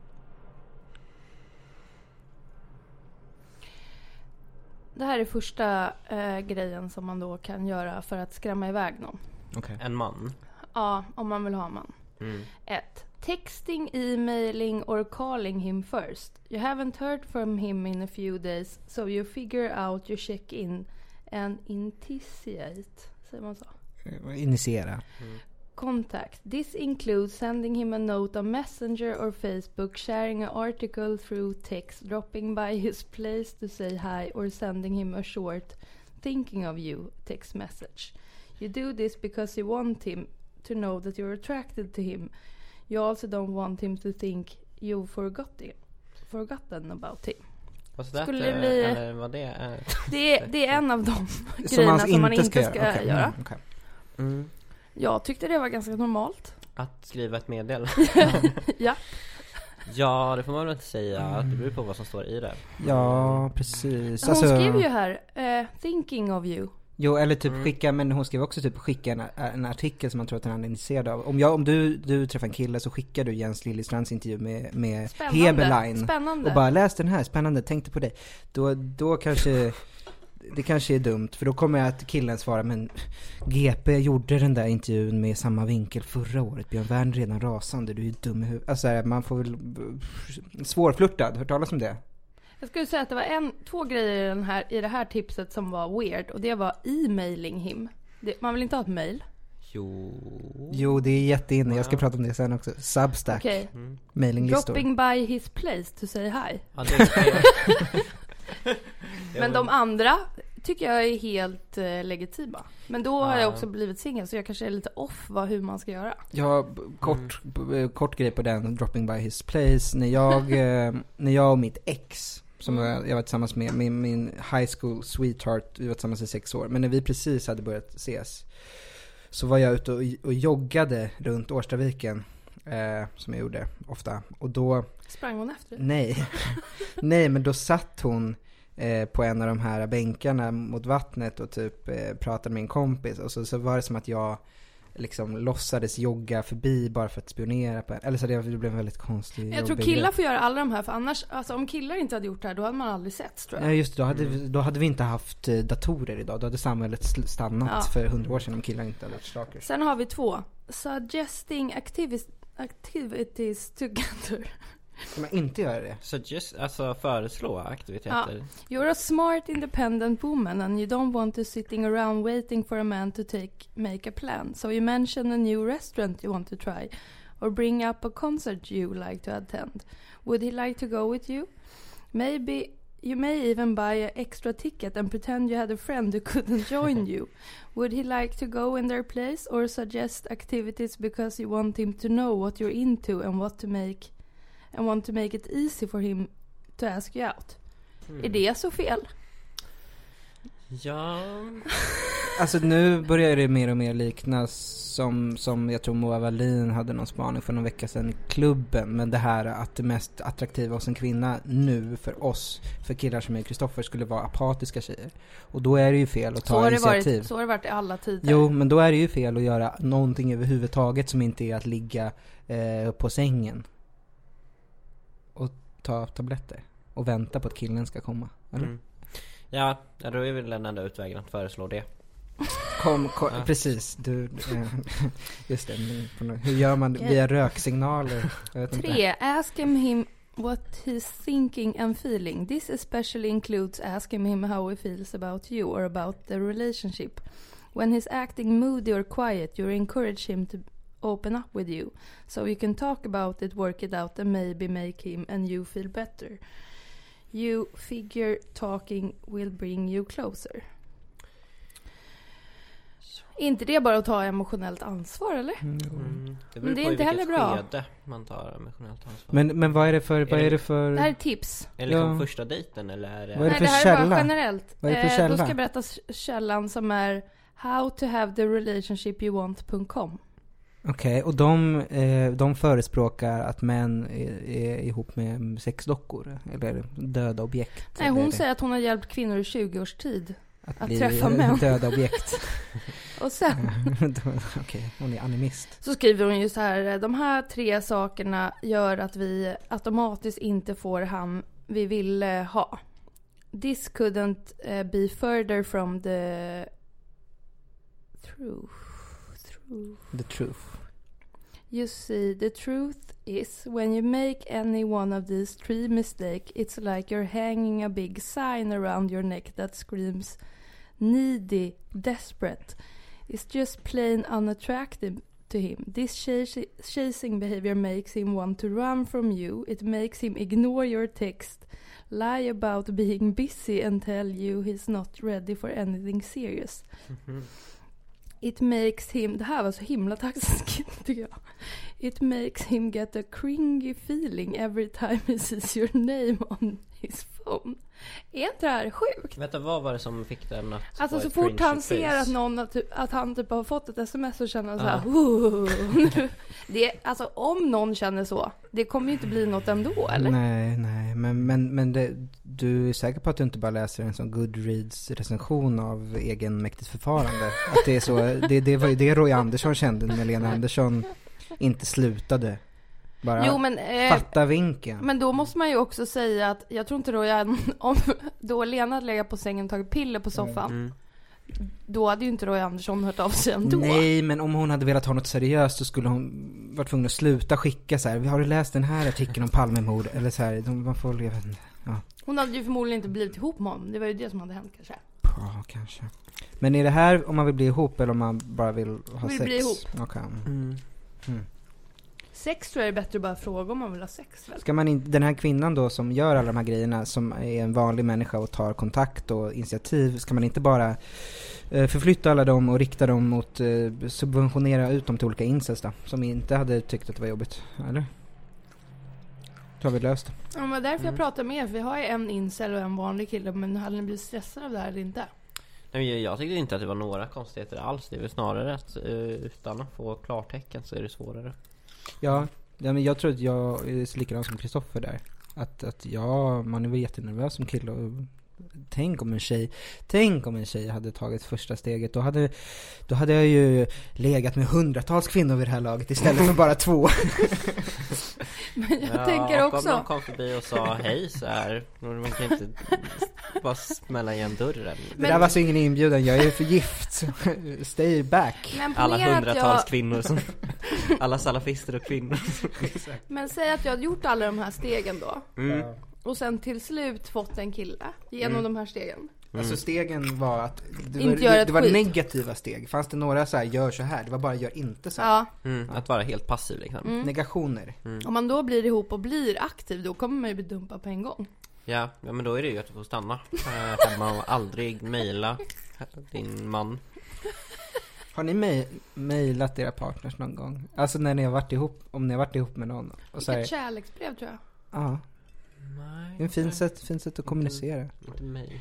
Speaker 6: Det här är första grejen som man då kan göra för att skrämma iväg någon.
Speaker 5: Okay.
Speaker 7: En man?
Speaker 6: Ja, om man vill ha en man. 1. Texting, emailing or calling him first. You haven't heard from him in a few days, so you figure out you check in and initiate. Säger man så?
Speaker 5: Initiera.
Speaker 6: Contact. This includes sending him a note on Messenger or Facebook, sharing an article through text, dropping by his place to say hi, or sending him a short thinking of you text message. You do this because you want him to know that you're attracted to him. You also don't want him to think you've forgotten about him.
Speaker 7: Skulle det bli... Eller vad det är?
Speaker 6: Det är en av de grejerna som man inte ska göra.
Speaker 5: Okay.
Speaker 6: Jag tyckte det var ganska normalt.
Speaker 7: Att skriva ett meddelande?
Speaker 6: Ja.
Speaker 7: Ja, det får man väl inte säga. Det beror på vad som står i det.
Speaker 5: Ja, precis.
Speaker 6: Hon skrev ju här thinking of you.
Speaker 5: Jo, eller typ skicka, men hon skrev också typ skicka en artikel som man tror att han är intresserad av. Om du träffar en kille så skickar du Jens Liljestrands intervju med Heberlein.
Speaker 6: Spännande.
Speaker 5: Och bara läs den här, spännande, tänkte på dig. Då kanske det kanske är dumt, för då kommer att killen svara, men GP gjorde den där intervjun med samma vinkel förra året. Björn Werner redan rasande, du är ju dum i huvudet. Alltså man får väl svårflörtad, hört talas om det?
Speaker 6: Jag skulle säga att det var 2 grejer i det här tipset som var weird. Och det var emailing him. Man vill inte ha ett mail.
Speaker 5: Jo, det är jätteinne. Jag ska prata om det sen också. Substack.
Speaker 6: Okay.
Speaker 5: Mailinglistor.
Speaker 6: Dropping by his place to say hi.
Speaker 7: Ja, det
Speaker 6: Men de andra tycker jag är helt legitima. Men då har jag också blivit singel, så jag kanske är lite off hur man ska göra.
Speaker 5: Ja, kort grej på den. Dropping by his place. När jag och mitt ex, som jag var tillsammans med min high school sweetheart, vi var tillsammans i 6 år. Men när vi precis hade börjat ses, så var jag ute och joggade runt Årstaviken, som jag gjorde ofta. Och då...
Speaker 6: Sprang hon efter?
Speaker 5: Nej, men då satt hon på en av de här bänkarna mot vattnet och typ pratade med en kompis. Och så var det som att jag liksom låtsades jogga förbi bara för att spionera på en. Eller så det blev en väldigt konstig.
Speaker 6: Jag tror killar får göra alla de här, för annars, alltså om killar inte hade gjort det här, då hade man aldrig sett, tror jag.
Speaker 5: Ja, just det, då hade vi inte haft datorer idag. Då hade samhället stannat för 100 år sedan om killar inte hade varit stalkers.
Speaker 6: Sen har vi 2. Suggesting activities together.
Speaker 5: Kan man inte göra det?
Speaker 7: Alltså föreslå aktiviteter.
Speaker 6: Ja. You're a smart independent woman and you don't want to sitting around waiting for a man to make a plan. So you mention a new restaurant you want to try, or bring up a concert you like to attend. Would he like to go with you? Maybe you may even buy an extra ticket and pretend you had a friend who couldn't join you. Would he like to go in their place, or suggest activities because you want him to know what you're into and want to make it easy for him to ask you out? Är det så fel?
Speaker 7: Ja.
Speaker 5: Alltså nu börjar det mer och mer likna som jag tror Moa Wallin hade någon spaning för någon vecka sedan i klubben. Men det här att det mest attraktiva hos en kvinna nu för oss, för killar som är Kristoffer, skulle vara apatiska tjejer. Och då är det ju fel att ta initiativ.
Speaker 6: Så har det varit i alla tider.
Speaker 5: Jo, men då är det ju fel att göra någonting överhuvudtaget som inte är att ligga på sängen och ta tabletter och vänta på att killen ska komma, eller?
Speaker 7: Ja, då är väl den enda utvägen att föreslå det.
Speaker 5: Kom, precis. Just det. Hur gör man via röksignaler?
Speaker 6: 3. Ask him what he's thinking and feeling. This especially includes asking him how he feels about you or about the relationship. When he's acting moody or quiet, you encourage him to open up with you, so you can talk about it, work it out, and maybe make him and you feel better. You figure talking will bring you closer. Inte det bara att ta emotionellt ansvar, eller?
Speaker 7: Det
Speaker 6: men det är inte heller bra.
Speaker 7: Skede man tar emotionellt ansvar.
Speaker 5: Men vad är det för...
Speaker 6: Det här är tips.
Speaker 7: Är det liksom första dejten eller är det...
Speaker 5: Vad är det för
Speaker 6: det här
Speaker 5: källa?
Speaker 6: är bara generellt.
Speaker 5: Vad är det för källa?
Speaker 6: Då ska jag berätta källan som är howtohavetherelationshipyouwant.com.
Speaker 5: Okej, och de förespråkar att män är ihop med sexdockor eller döda objekt.
Speaker 6: Nej, hon säger att hon har hjälpt kvinnor i 20 års tid att
Speaker 5: bli
Speaker 6: träffa män.
Speaker 5: Döda objekt.
Speaker 6: Och sen
Speaker 5: Okej, hon är animist.
Speaker 6: så skriver hon ju så här: de här 3 sakerna gör att vi automatiskt inte får han vi vill ha. This couldn't be further from the truth.
Speaker 5: The truth.
Speaker 6: You see, the truth is when you make any one of these 3 mistakes, it's like you're hanging a big sign around your neck that screams needy, desperate. It's just plain unattractive to him. This chasing behavior makes him want to run from you. It makes him ignore your text, lie about being busy and tell you he's not ready for anything serious. It makes him... Det här var så himla taskigt, tycker jag. It makes him get a cringy feeling every time he sees your name on his phone. Är inte det här sjukt?
Speaker 7: Vet du, vad var det som fick den att...
Speaker 6: Alltså så fort han ser att han typ har fått ett sms så känner han så här... Det, alltså om någon känner så, det kommer ju inte bli något ändå, eller?
Speaker 5: Nej, men du är säker på att du inte bara läser en sån Goodreads-recension av egenmäktigt förfarande? Att det är så, det var ju det Roy Andersson kände när Lena Andersson inte slutade. Bara fatta vinkeln.
Speaker 6: Men då måste man ju också säga att jag tror inte om då Lena hade legat på sängen och tagit piller på soffan, då hade ju inte Roy Andersson hört av sig ändå.
Speaker 5: Nej, men om hon hade velat ha något seriöst så skulle hon vara tvungen att sluta skicka så här: har du läst den här artikeln om Palmemord? Eller så här, man får leva. Ja.
Speaker 6: Hon hade ju förmodligen inte blivit ihop med honom. Det var ju det som hade hänt kanske.
Speaker 5: Ja, kanske. Men är det här om man vill bli ihop eller om man bara vill ha sex?
Speaker 6: Bli ihop.
Speaker 5: Okay.
Speaker 6: Sex tror jag är bättre att bara fråga om man vill ha sex, väl?
Speaker 5: Ska man den här kvinnan då som gör alla de här grejerna, som är en vanlig människa och tar kontakt och initiativ, ska man inte bara förflytta alla dem och rikta dem mot subventionera ut dem till olika incels då, som inte hade tyckt att det var jobbigt, eller? Då har vi löst det.
Speaker 6: Ja, men därför jag pratar med er, för vi har ju en incel och en vanlig kille, men hade ni blivit stressade av det här eller inte?
Speaker 7: Nej, jag tyckte inte att det var några konstigheter alls. Det är väl snarare att utan att få klartecken så är det svårare.
Speaker 5: Ja, men jag tror att jag är likadant som Kristoffer där. Att man är väl jättenervös som kille. Och tänk om en tjej hade tagit första steget. Då hade jag ju legat med hundratals kvinnor vid det här laget istället för bara 2.
Speaker 6: Men jag tänker också...
Speaker 7: Om någon kom förbi och sa hej så här, man kan inte bara smälla igen dörren.
Speaker 5: Men det där var så ingen inbjudan, jag är för gift. Stay back.
Speaker 7: Alla hundratals kvinnor som, alla salafister och kvinnor.
Speaker 6: Men säg att jag hade gjort alla de här stegen då. Och sen till slut fått en kille genom de här stegen.
Speaker 5: Alltså stegen var att
Speaker 6: det
Speaker 5: var negativa steg. Fanns det några så här, gör så här, det var bara gör inte så här.
Speaker 7: Att vara helt passiv liksom.
Speaker 5: Negationer.
Speaker 6: Om man då blir ihop och blir aktiv, då kommer man ju bli dumpad på en gång.
Speaker 7: Ja, men då är det ju att du får stanna hemma och aldrig mejla din man.
Speaker 5: Har ni mejlat era partners någon gång? Alltså när ni har varit ihop, om ni har varit ihop med någon och så här,
Speaker 6: ett kärleksbrev tror jag.
Speaker 5: Ja.
Speaker 7: Nej.
Speaker 5: Det är ett fint sätt att kommunicera.
Speaker 7: Inte mejl.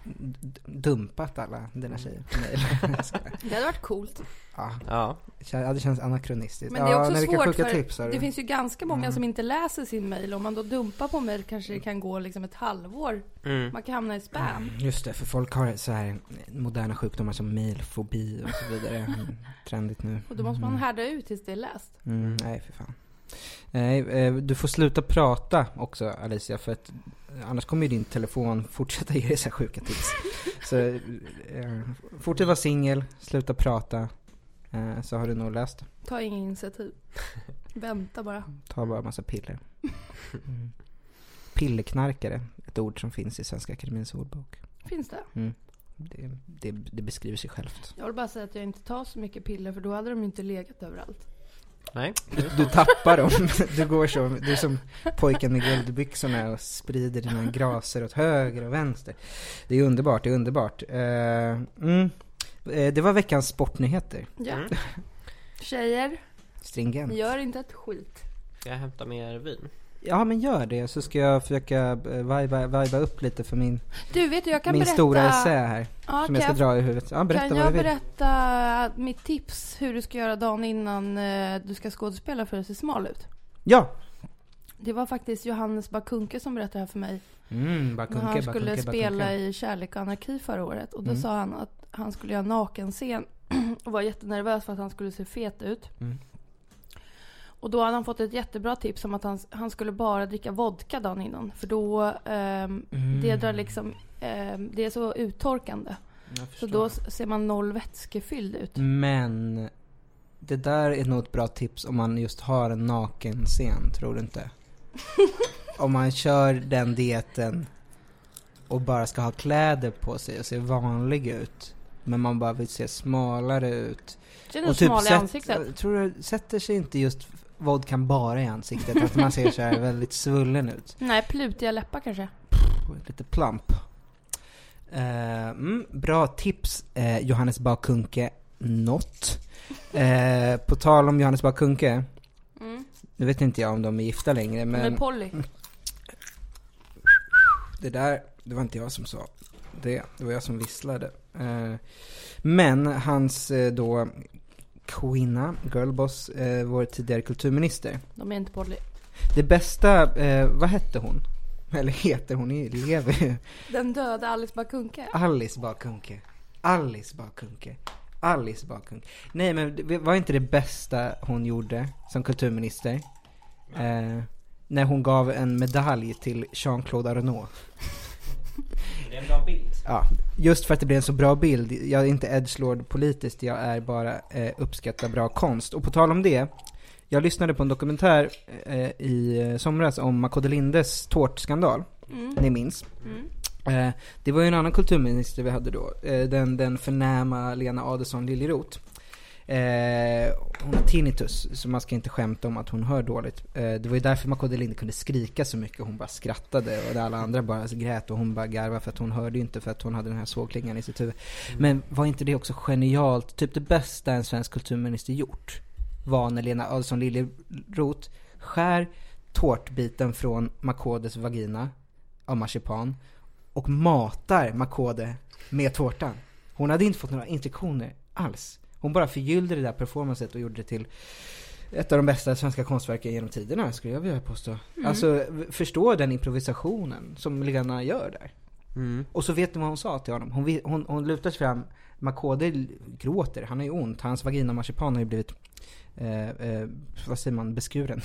Speaker 5: Dumpat alla dina tjejer på mejl.
Speaker 6: Det hade varit coolt.
Speaker 5: Ja. Det känns anakronistiskt.
Speaker 6: Men det är också svårt för
Speaker 5: tips,
Speaker 6: det finns ju ganska många som inte läser sin mejl. Om man då dumpar på mejl kanske det kan gå liksom ett halvår. Man kan hamna i spam.
Speaker 5: Just det, för folk har så här moderna sjukdomar som mejlfobi och så vidare. Trendigt nu.
Speaker 6: Och då måste man härda ut tills det är läst.
Speaker 5: Nej, för fan. Nej, du får sluta prata också, Alicia, för att annars kommer ju din telefon fortsätta ge dig så här sjuka tips. Så fortsätt vara singel, sluta prata, så har du nog löst.
Speaker 6: Ta ingen initiativ. Vänta bara.
Speaker 5: Ta bara massa piller. Pillerknarkare, ett ord som finns i Svenska Akademiens ordbok.
Speaker 6: Finns det?
Speaker 5: Det beskriver sig självt.
Speaker 6: Jag vill bara säga att jag inte tar så mycket piller, för då hade de inte legat överallt.
Speaker 7: Nej.
Speaker 5: Du tappar dem. Du går så. Du är som pojken med guldbyxorna och sprider dina graser åt höger och vänster. Det är underbart. Det var veckans sportnyheter.
Speaker 6: Ja. Tjejer,
Speaker 5: Stringent.
Speaker 6: gör inte ett skit.
Speaker 7: Ska jag hämta mer vin?
Speaker 5: Ja, men gör det, så ska jag försöka viba upp lite för min
Speaker 6: Jag kan
Speaker 5: min
Speaker 6: berätta,
Speaker 5: stora essä här,
Speaker 6: ja,
Speaker 5: som jag ska dra i huvudet. Ja, berätta
Speaker 6: kan
Speaker 5: vad
Speaker 6: jag
Speaker 5: du vill.
Speaker 6: berätta mitt tips hur du ska göra dagen innan du ska skådespela för att se smal ut?
Speaker 5: Ja.
Speaker 6: Det var faktiskt Johannes Bakunke som berättade det här för mig.
Speaker 5: Bakunke,
Speaker 6: Han skulle spela
Speaker 5: Bakunke.
Speaker 6: i Kärlek och anarki förra året. Och då sa han att han skulle göra nakenscen och var jättenervös för att han skulle se fet ut. Och då hade han fått ett jättebra tips om att han skulle bara dricka vodka dagen innan. För då det drar liksom det är så uttorkande. Så då ser man 0 vätskefylld ut.
Speaker 5: Men det där är nog ett bra tips om man just har en nakenscen, tror du inte? Om man kör den dieten och bara ska ha kläder på sig och se vanlig ut, men man bara vill se smalare ut.
Speaker 6: Det är nog smal i ansiktet.
Speaker 5: Tror du sätter sig inte just vodkan bara i ansiktet, att man ser så här väldigt svullen ut?
Speaker 6: Nej, plutiga läppar kanske.
Speaker 5: Lite plump. Bra tips, Johannes Bakunke. På tal om Johannes Bakunke. Nu vet inte jag om de är gifta längre, men
Speaker 6: med Polly.
Speaker 5: Det var inte jag som sa det var jag som visslade. Men hans då kvinna, girlboss, vår tidigare kulturminister.
Speaker 6: De är inte Polly.
Speaker 5: Det bästa, vad hette hon? Eller heter hon, lever ju.
Speaker 6: Den döda Alice Bakunke.
Speaker 5: Alice Bakunke. Nej, men var inte det bästa hon gjorde som kulturminister? När hon gav en medalj till Jean-Claude Arnault.
Speaker 7: Det är en bra bild.
Speaker 5: Ja, just för att det blir en så bra bild. Jag är inte edgelord politiskt, jag är bara uppskattar bra konst. Och på tal om det, jag lyssnade på en dokumentär i somras om Makode Lindes tårtskandal. Ni minns. Det var ju en annan kulturminister vi hade då. Den förnäma Lena Adelsohn Liljeroth. Hon har tinnitus, så man ska inte skämta om att hon hör dåligt. Det var ju därför Makode Linde kunde skrika så mycket. Hon bara skrattade och alla andra bara grät, och hon bara garvade för att hon hörde ju inte, för att hon hade den här sågklingan i sitt huvud. Men var inte det också genialt? Typ det bästa en svensk kulturminister gjort var när Lena Adelsohn Liljeroth skär tårtbiten från Makodes vagina av marsipan och matar Makode med tårtan. Hon hade inte fått några instruktioner alls. Hon bara förgyllde det där performancet och gjorde det till ett av de bästa svenska konstverken genom tiderna, skulle jag vilja påstå. Alltså, förstå den improvisationen som Lena gör där. Och så vet ni vad hon sa till honom. Hon lutar sig fram. Makode gråter, han har ju ont. Hans vagina marsipan har ju blivit vad säger man, beskuren.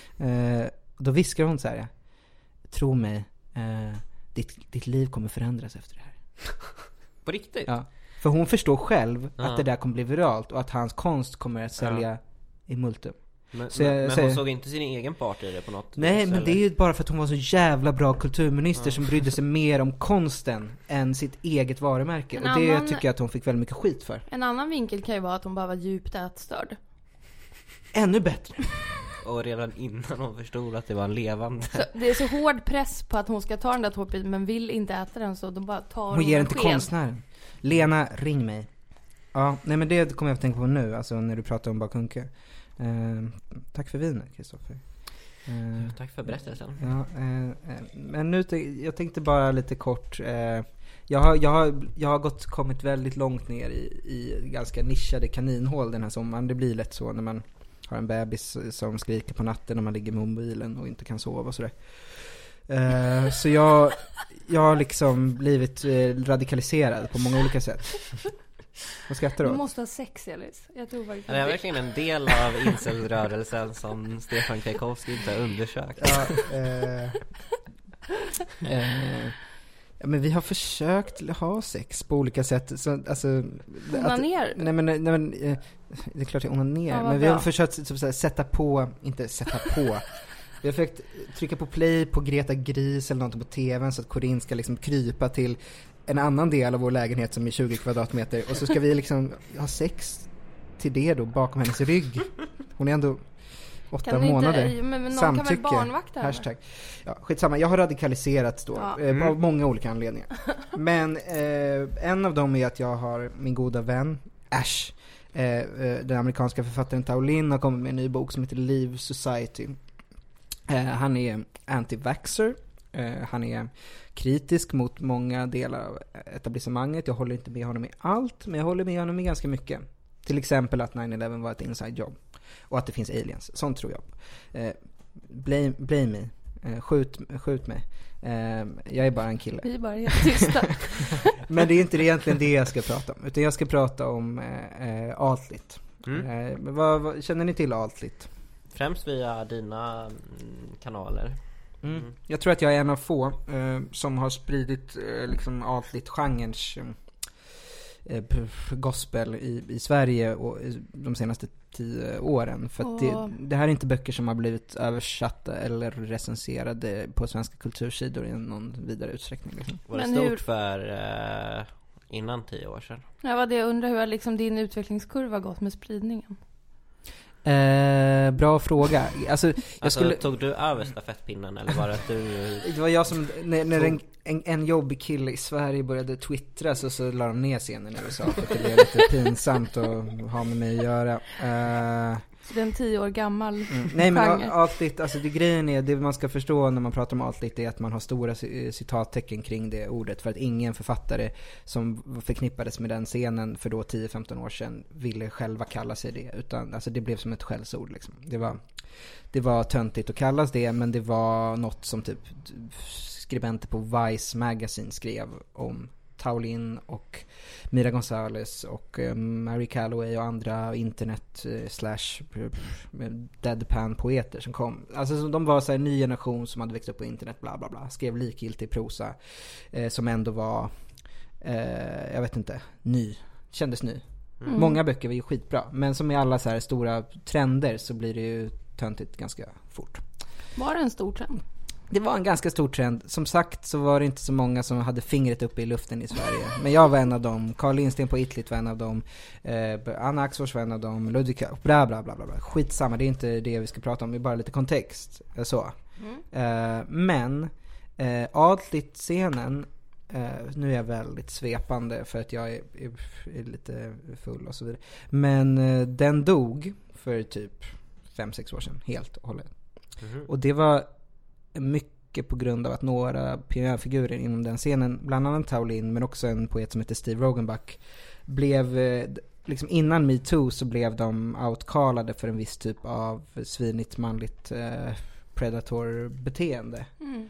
Speaker 5: Då viskar hon så här: tro mig, ditt liv kommer förändras efter det här.
Speaker 7: På riktigt?
Speaker 5: Ja. För hon förstår själv att det där kommer bli viralt och att hans konst kommer att sälja i multum.
Speaker 7: Men hon såg inte sin egen part i det på något
Speaker 5: Nej,
Speaker 7: vis,
Speaker 5: men
Speaker 7: eller?
Speaker 5: det är ju bara för att hon var så jävla bra kulturminister som brydde sig mer om konsten än sitt eget varumärke. Och det tycker jag att hon fick väldigt mycket skit för.
Speaker 6: En annan vinkel kan ju vara att hon bara var djupt ätstörd.
Speaker 5: Ännu bättre.
Speaker 7: Och redan innan hon förstod att det var en levande.
Speaker 6: Så det är så hård press på att hon ska ta den där tårtbiten, men vill inte äta den, så de bara tar
Speaker 5: hon ger den
Speaker 6: en
Speaker 5: till
Speaker 6: sked.
Speaker 5: konstnären. Lena, ring mig. Ja, nej, men det kommer jag att tänka på nu, alltså när du pratar om Bakunke. Tack för vinet, Kristoffer.
Speaker 7: Tack för berättelsen.
Speaker 5: Ja, men nu jag tänkte bara lite kort. Jag har kommit väldigt långt ner i ganska nischade kaninhål den här sommaren. Det blir lätt så när man har en bebis som skriker på natten när man ligger med mobilen och inte kan sova och sådär. Så jag har liksom blivit radikaliserad på många olika sätt. Vad skrattar du åt?
Speaker 6: Du måste ha sex, Elis. Jag tror faktiskt
Speaker 7: det är verkligen en del av incelrörelsen som Stefan Kajkowski inte har undersökt.
Speaker 5: Men vi har försökt ha sex på olika sätt. Så, alltså,
Speaker 6: onaner?
Speaker 5: Nej, men det är klart jag onaner.
Speaker 6: Ja,
Speaker 5: men vi har försökt så sätta på. Vi har försökt trycka på play på Greta Gris eller något på tvn så att Corinne ska liksom krypa till en annan del av vår lägenhet som är 20 kvadratmeter. Och så ska vi liksom ha sex till det då bakom hennes rygg. Hon är ändå... 8 månader.
Speaker 6: Inte, men någon
Speaker 5: samtycke.
Speaker 6: kan väl barnvakta henne?
Speaker 5: Hashtag. Ja, skitsamma, jag har radikaliserats då av många olika anledningar. Men en av dem är att jag har min goda vän Ash, den amerikanska författaren Tao Lin, har kommit med en ny bok som heter Leave Society. Han är anti-vaxxer. Han är kritisk mot många delar av etablissemanget. Jag håller inte med honom i allt, men jag håller med honom i ganska mycket. Till exempel att 9/11 var ett inside job och att det finns aliens. Sånt tror jag. Blame me. Skjut mig. Jag är bara en kille.
Speaker 6: Vi är bara helt tysta.
Speaker 5: Men det är inte egentligen det jag ska prata om, utan jag ska prata om Altlit. Vad känner ni till Altlit?
Speaker 7: Främst via dina kanaler.
Speaker 5: Jag tror att jag är en av få som har spridit liksom Altlit-genrens gospel i Sverige och de senaste 10 åren. För att det här är inte böcker som har blivit översatta eller recenserade på svenska kultursidor i någon vidare utsträckning. Liksom.
Speaker 7: Var det stort för innan 10 år sedan?
Speaker 6: Ja, vad det jag undrar hur liksom din utvecklingskurva gått med spridningen.
Speaker 5: Bra fråga. Alltså,
Speaker 7: tog du över stafettpinnen eller var det att du...
Speaker 5: Det var jag som, när en jobbig kille i Sverige började twittra så la de ner scenen i USA för att det blev lite pinsamt att ha med mig att göra.
Speaker 6: Så det är en 10 år gammal
Speaker 5: Nej, men Altlit, alltså det grejen är, det man ska förstå när man pratar om Altlit är att man har stora citattecken kring det ordet, för att ingen författare som förknippades med den scenen för då 10-15 år sedan ville själva kalla sig det, utan alltså det blev som ett skällsord liksom. Det var töntigt att kallas det, men det var något som typ skribenter på Vice Magazine skrev om Tao Lin och Mira Gonzalez och Mary Calloway och andra internet deadpan-poeter som kom. Alltså de var så här en ny generation som hade växt upp på internet, bla bla bla. Skrev likgiltig prosa som ändå var jag vet inte, ny. Kändes ny. Många böcker var ju skitbra, men som i alla så här stora trender så blir det ju töntigt ganska fort.
Speaker 6: Var det en stor trend?
Speaker 5: Det var en ganska stor trend. Som sagt så var det inte så många som hade fingret uppe i luften i Sverige. Men jag var en av dem. Carl Lindsten på Itlit var en av dem. Anna Axfors var en av dem. Ludvig, bla bla bla bla. Skitsamma, det är inte det vi ska prata om. Det är bara lite kontext. Så. Men Altlit-scenen, nu är jag väldigt svepande för att jag är lite full och så vidare. Men den dog för typ 5-6 år sedan. Helt och hållet. Och det var mycket på grund av att några pionjärfigurer inom den scenen, bland annat Tao Lin, men också en poet som heter Steve Rogenbach, blev liksom innan Me Too så blev de outcallade för en viss typ av svinigt manligt predator-beteende.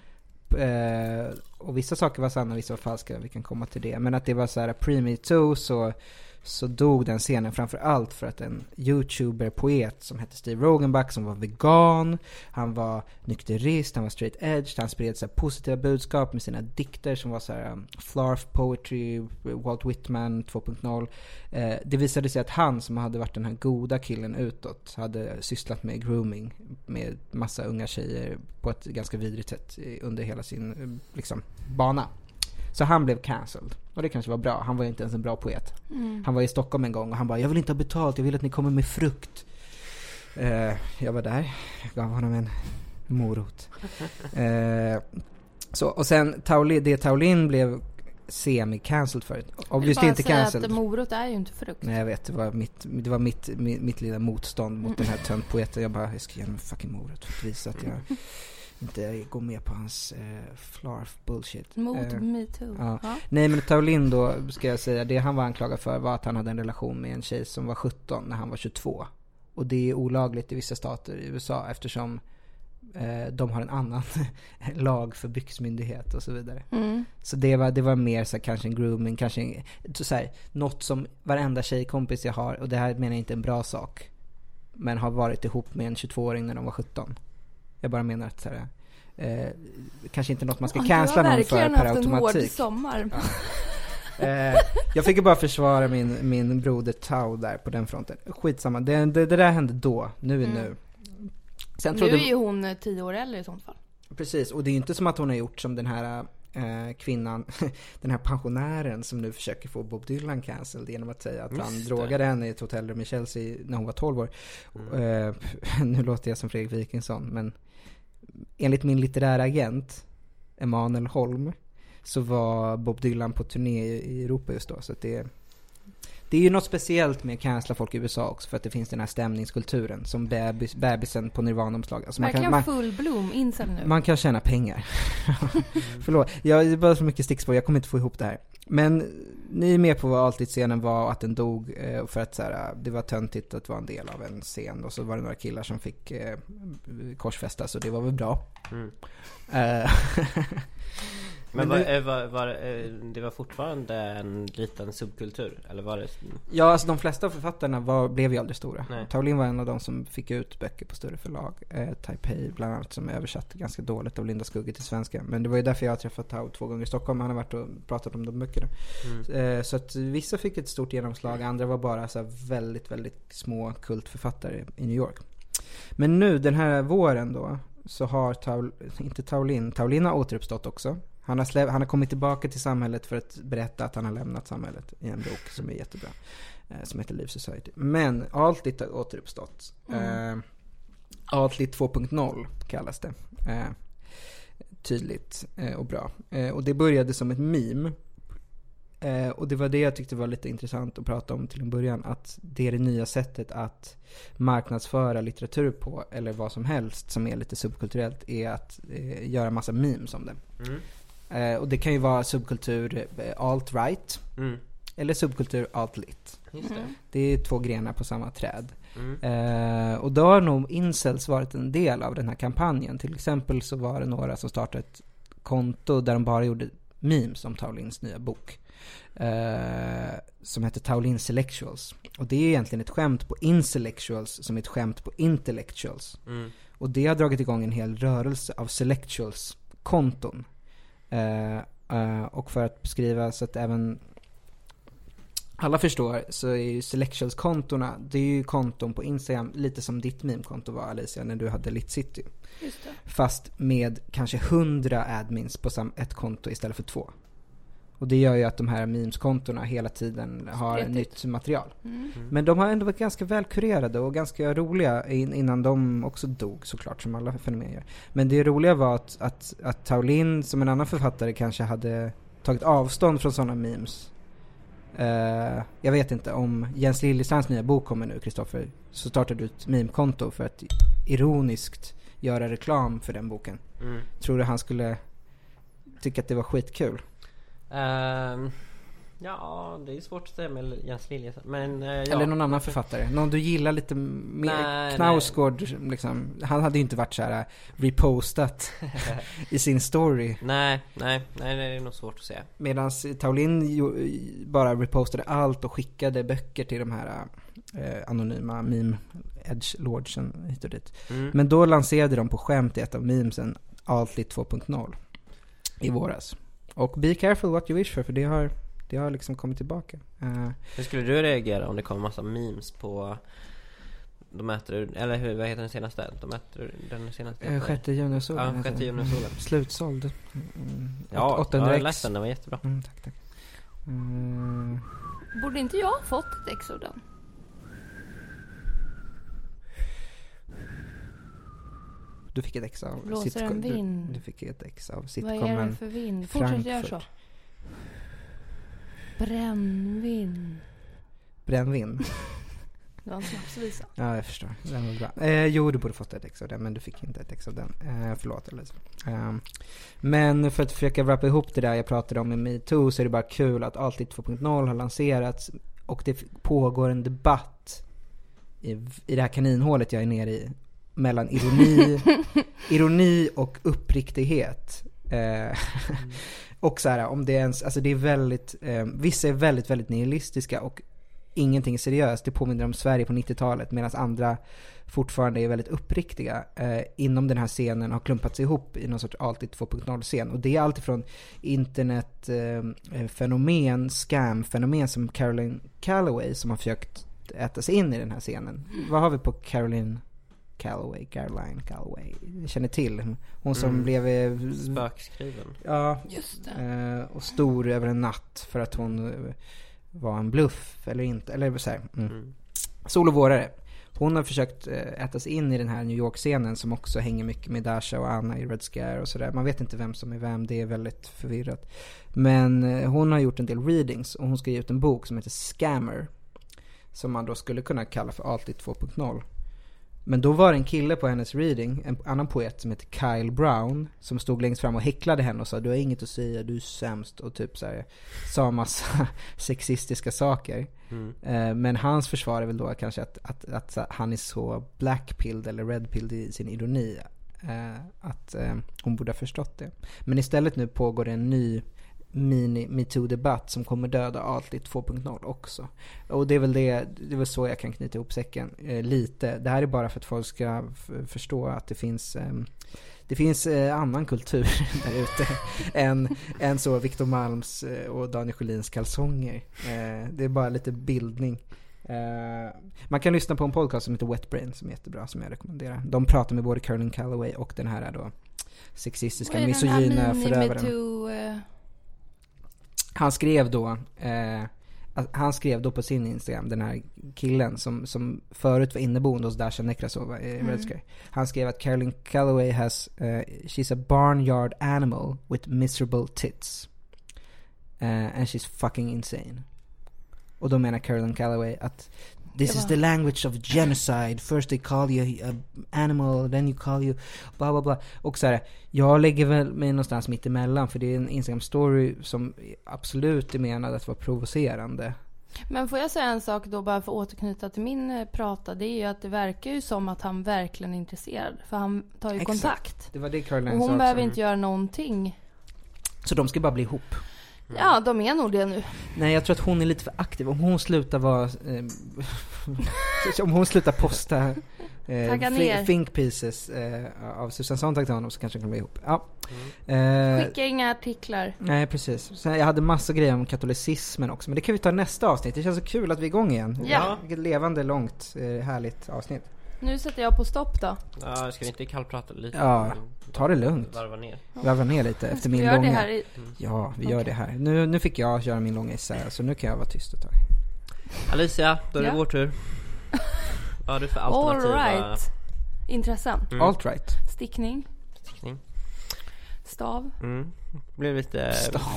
Speaker 5: Och vissa saker var sanna, vissa var falska, vi kan komma till det, men att det var så här pre-Me Too så dog den scenen framför allt för att en YouTuber-poet som hette Steve Rogenbach, som var vegan, han var nykterist, han var straight edge, han spred så här positiva budskap med sina dikter som var så här flarf poetry, Walt Whitman 2.0. Det visade sig att han, som hade varit den här goda killen utåt, hade sysslat med grooming med massa unga tjejer på ett ganska vidrigt sätt under hela sin liksom bana. Så han blev cancelled. Och det kanske var bra. Han var inte ens en bra poet. Han var i Stockholm en gång och han bara, jag vill inte ha betalt, jag vill att ni kommer med frukt. Jag var där. Jag gav honom en morot. Så, och sen Tao Lin blev semi-cancelled förut. Obviously inte cancelled.
Speaker 6: Att morot är ju inte frukt.
Speaker 5: Nej, jag vet. Det var mitt lilla motstånd mot den här töntpoeten. Jag ska ge honom en fucking morot för att visa att jag inte gå med på hans flarf bullshit.
Speaker 6: Mot Me Too.
Speaker 5: Ja. Nej, men Tao Lin då, ska jag säga, det han var anklagad för var att han hade en relation med en tjej som var 17 när han var 22. Och det är olagligt i vissa stater i USA eftersom de har en annan lag för byxmyndighet och så vidare. Så det var mer så här, kanske en grooming, kanske så här, något som varenda tjejkompis jag har, och det här menar jag inte en bra sak, men har varit ihop med en 22-åring när de var 17. Jag bara menar att så här, kanske inte något man ska cancella någon för per automatik. Du har verkligen haft en hård sommar. Ja. Jag fick ju bara försvara min broder Tao där på den fronten. Skitsamma, det där hände då. Nu är nu. Sen
Speaker 6: nu är ju hon 10 år äldre i sånt fall.
Speaker 5: Precis, och det är ju inte som att hon har gjort som den här kvinnan, den här pensionären som nu försöker få Bob Dylan cancelled genom att säga att han drogade henne i ett hotellrum i Chelsea när hon var 12 år. Nu låter jag som Fredrik Wikingsson, men enligt min litterära agent Emanuel Holm så var Bob Dylan på turné i Europa just då, så att det är ju något speciellt med att cancella folk i USA också, för att det finns den här stämningskulturen som bebisen på Nirvana-omslag. Alltså
Speaker 6: verkligen full blom incel nu.
Speaker 5: Man kan tjäna pengar. Förlåt, jag är bara så mycket stickspår, jag kommer inte få ihop det här. Men ni är med på vad alltid scenen var, att den dog för att så här, det var töntigt att vara en del av en scen, och så var det några killar som fick korsfästas, så det var väl bra.
Speaker 7: Men det var fortfarande en liten subkultur, eller var det?
Speaker 5: Ja, alltså de flesta av författarna blev ju aldrig stora. Taolin var en av de som fick ut böcker på större förlag. Taipei bland annat, som översatt ganska dåligt av Linda Skugge till svenska. Men det var ju därför jag har träffat Tao 2 gånger i Stockholm. Han har varit och pratat om de böckerna. Så att vissa fick ett stort genomslag, andra var bara så här väldigt, väldigt små kultförfattare i New York. Men nu, den här våren då, så har Taolin har återuppstått också. Han har kommit tillbaka till samhället för att berätta att han har lämnat samhället i en bok som är jättebra, som heter Live Society. Men Altlit har återuppstått. Altlit 2.0 kallas det. Tydligt och bra. Och det började som ett meme. Och det var det jag tyckte var lite intressant att prata om till en början, att det är det nya sättet att marknadsföra litteratur på, eller vad som helst som är lite subkulturellt, är att göra massa memes om det. Och det kan ju vara subkultur alt-right eller subkultur alt-lit. Det är 2 grenar på samma träd. Och då har nog incels varit en del av den här kampanjen. Till exempel så var det några som startade ett konto där de bara gjorde memes om Taolins nya bok, som heter Taolin Selectuals. Och det är egentligen ett skämt på intellectuals som är ett skämt på intellectuals. Och det har dragit igång en hel rörelse av selectuals-konton. Och för att beskriva så att även alla förstår, så är ju selectuals-kontorna, det är ju konton på Instagram, lite som ditt meme-konto var, Alicia, när du hade Lit City.
Speaker 6: Just det.
Speaker 5: Fast med kanske 100 admins på ett konto istället för 2. Och det gör ju att de här memes-kontorna hela tiden har nytt material. Men de har ändå varit ganska välkurerade och ganska roliga innan de också dog, såklart, som alla fenomen gör. Men det roliga var att Taolin, som en annan författare, kanske hade tagit avstånd från sådana memes. Jag vet inte, om Jens Liljestrands nya bok kommer nu, Kristoffer, så startade du ett meme-konto för att ironiskt göra reklam för den boken. Tror du han skulle tycka att det var skitkul?
Speaker 7: Ja, det är svårt att säga med Jens Liljestrands, men ja.
Speaker 5: Eller någon annan författare, någon du gillar lite mer. Knausgård liksom. Han hade ju inte varit så här repostat i sin story.
Speaker 7: Nej, det är nog svårt att säga.
Speaker 5: Medan Taolin bara repostade allt och skickade böcker till de här anonyma meme edgelordsen hit och dit. Men då lanserade de på skämt i ett av memesen Altlit 2.0 i våras. Och be careful what you wish for det har liksom kommit tillbaka.
Speaker 7: Hur skulle du reagera om det kom en massa memes på de äter, eller vad heter den senaste? De äter den senaste.
Speaker 5: 6 juni och solen.
Speaker 7: Ja, 6 juni och solen.
Speaker 5: Slutsåld.
Speaker 7: Ja, 800 jag läste den var jättebra.
Speaker 5: Tack.
Speaker 6: Borde inte jag ha fått ett ex av den?
Speaker 5: Du fick ett ex av
Speaker 6: Blåser en vind.
Speaker 5: Du fick ett ex av sitcomen.
Speaker 6: Vad är det för vind? Fortsätt göra så. Brännvin. Det var en snapsvisa.
Speaker 5: Ja, jag förstår. Den var bra. Jo, du borde fått ett ex av den, men du fick inte ett ex av den. Förlåt, Elisa. Men för att försöka wrappa ihop det där jag pratade om med MeToo, så är det bara kul att Altlit 2.0 har lanserats och det pågår en debatt i det här kaninhålet jag är nere i mellan ironi och uppriktighet. Och så här, om det ens, alltså det är väldigt vissa är väldigt, väldigt nihilistiska och ingenting är seriöst. Det påminner om Sverige på 90-talet, medan andra fortfarande är väldigt uppriktiga. Inom den här scenen har klumpats ihop i någon sorts Altlit 2.0-scen. Och det är allt ifrån internetfenomen, scam-fenomen som Caroline Calloway, som har försökt äta sig in i den här scenen. Vad har vi på Caroline Caroline Calloway. Jag känner till. Hon som blev
Speaker 7: spökskriven.
Speaker 5: Ja,
Speaker 6: just det.
Speaker 5: Och stor över en natt för att hon var en bluff eller inte. Eller så här. Sol och vårare. Hon har försökt äta sig in i den här New York-scenen som också hänger mycket med Dasha och Anna i Red Scare och sådär. Man vet inte vem som är vem, det är väldigt förvirrat. Men hon har gjort en del readings och hon ska ge ut en bok som heter Scammer. Som man då skulle kunna kalla för Allt 2.0. Men då var det en kille på hennes reading, en annan poet som heter Kyle Brown, som stod längst fram och häcklade henne och sa: du har inget att säga, du är sämst, och typ så här, sa massa sexistiska saker. Men hans försvar är väl då kanske att han är så blackpilled eller redpilled i sin ironi, att hon borde ha förstått det. Men istället nu pågår det en ny MeToo-debatt som kommer döda Allt 2.0 också. Och det är väl så jag kan knyta ihop säcken lite. Det här är bara för att folk ska förstå att det finns annan kultur där ute än så Victor Malms och Daniel Sjölins kalsonger. Det är bara lite bildning. Man kan lyssna på en podcast som heter Wet Brain som är jättebra, som jag rekommenderar. De pratar med både Caroline Calloway och den här då sexistiska, misogyna förövaren. Han skrev då på sin Instagram, den här killen som förut var inneboende hos Dasha Nekrasova i Red Scare. Han skrev att Caroline Calloway she's a barnyard animal with miserable tits. And she's fucking insane. Och då menar Caroline Calloway att this is the language of genocide. First they call you an animal, then you call you blah blah blah. Och så här, jag lägger väl mig någonstans mitt emellan, för det är en Instagram-story som absolut är menad att vara provocerande. Men får jag säga en sak då, bara för att återknyta till min prata, det är ju att det verkar ju som att han verkligen är intresserad, för han tar ju kontakt. Det var det Caroline sa. Och hon behöver inte göra någonting. Så de ska bara bli ihop. Ja, de är nog det nu. Nej, jag tror att hon är lite för aktiv. Om hon slutar vara om hon slutar posta think pieces av Susan Sontag till honom, så kanske de kan bli ihop. Ja. Skicka inga artiklar. Nej, precis. Så jag hade massa grejer om katolicismen också, men det kan vi ta nästa avsnitt. Det känns så kul att vi är igång igen. Ja. Vilket levande, långt, härligt avsnitt. Nu sätter jag på stopp då. Ja, ska vi inte kallprata lite? Ja, ta det lugnt. Varva ner lite efter min långa. Det här Ja, vi gör det här. Nu fick jag göra min långa isär, så nu kan jag vara tyst ett tag. Alicia, då är det vår tur. Vad har du för alternativa? All right. Intressen. Alt right. Stickning. Stav. Blev lite stav.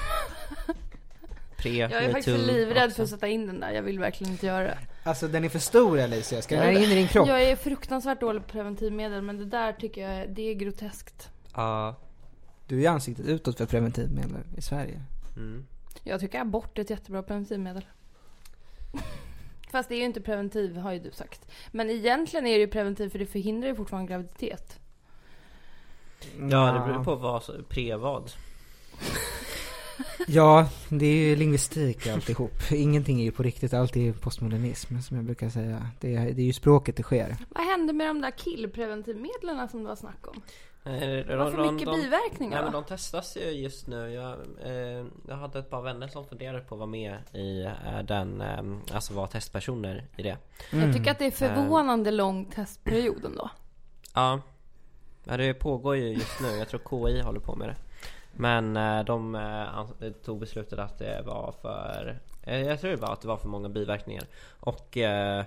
Speaker 5: Jag är faktiskt livrädd för att sätta in den där. Jag vill verkligen inte göra det. Alltså den är för stor, Alicia. Ska den in i din kropp? Jag är fruktansvärt dålig på preventivmedel, men det där tycker jag, det är groteskt. Du är ju ansiktet utåt för preventivmedel i Sverige. Jag tycker abort är ett jättebra preventivmedel. Fast det är ju inte preventiv, har ju du sagt. Men egentligen är det ju preventiv, för det förhindrar ju fortfarande graviditet. Ja, det beror på vad prevad. Ja, det är ju lingvistik alltihop. Ingenting är ju på riktigt, allt är ju postmodernism, som jag brukar säga. Det är ju språket det sker. Vad hände med de där killpreventivmedlen som det var snack om? Varför mycket biverkningar? Ja, men de testas ju just nu. Jag hade ett par vänner som funderade på att vara med i den, alltså vara testpersoner i det. Jag tycker att det är förvånande lång testperioden då. Ja, det pågår ju just nu. Jag tror KI håller på med det. Men de tog beslutet att det var för... Jag tror det var att det var för många biverkningar. Och...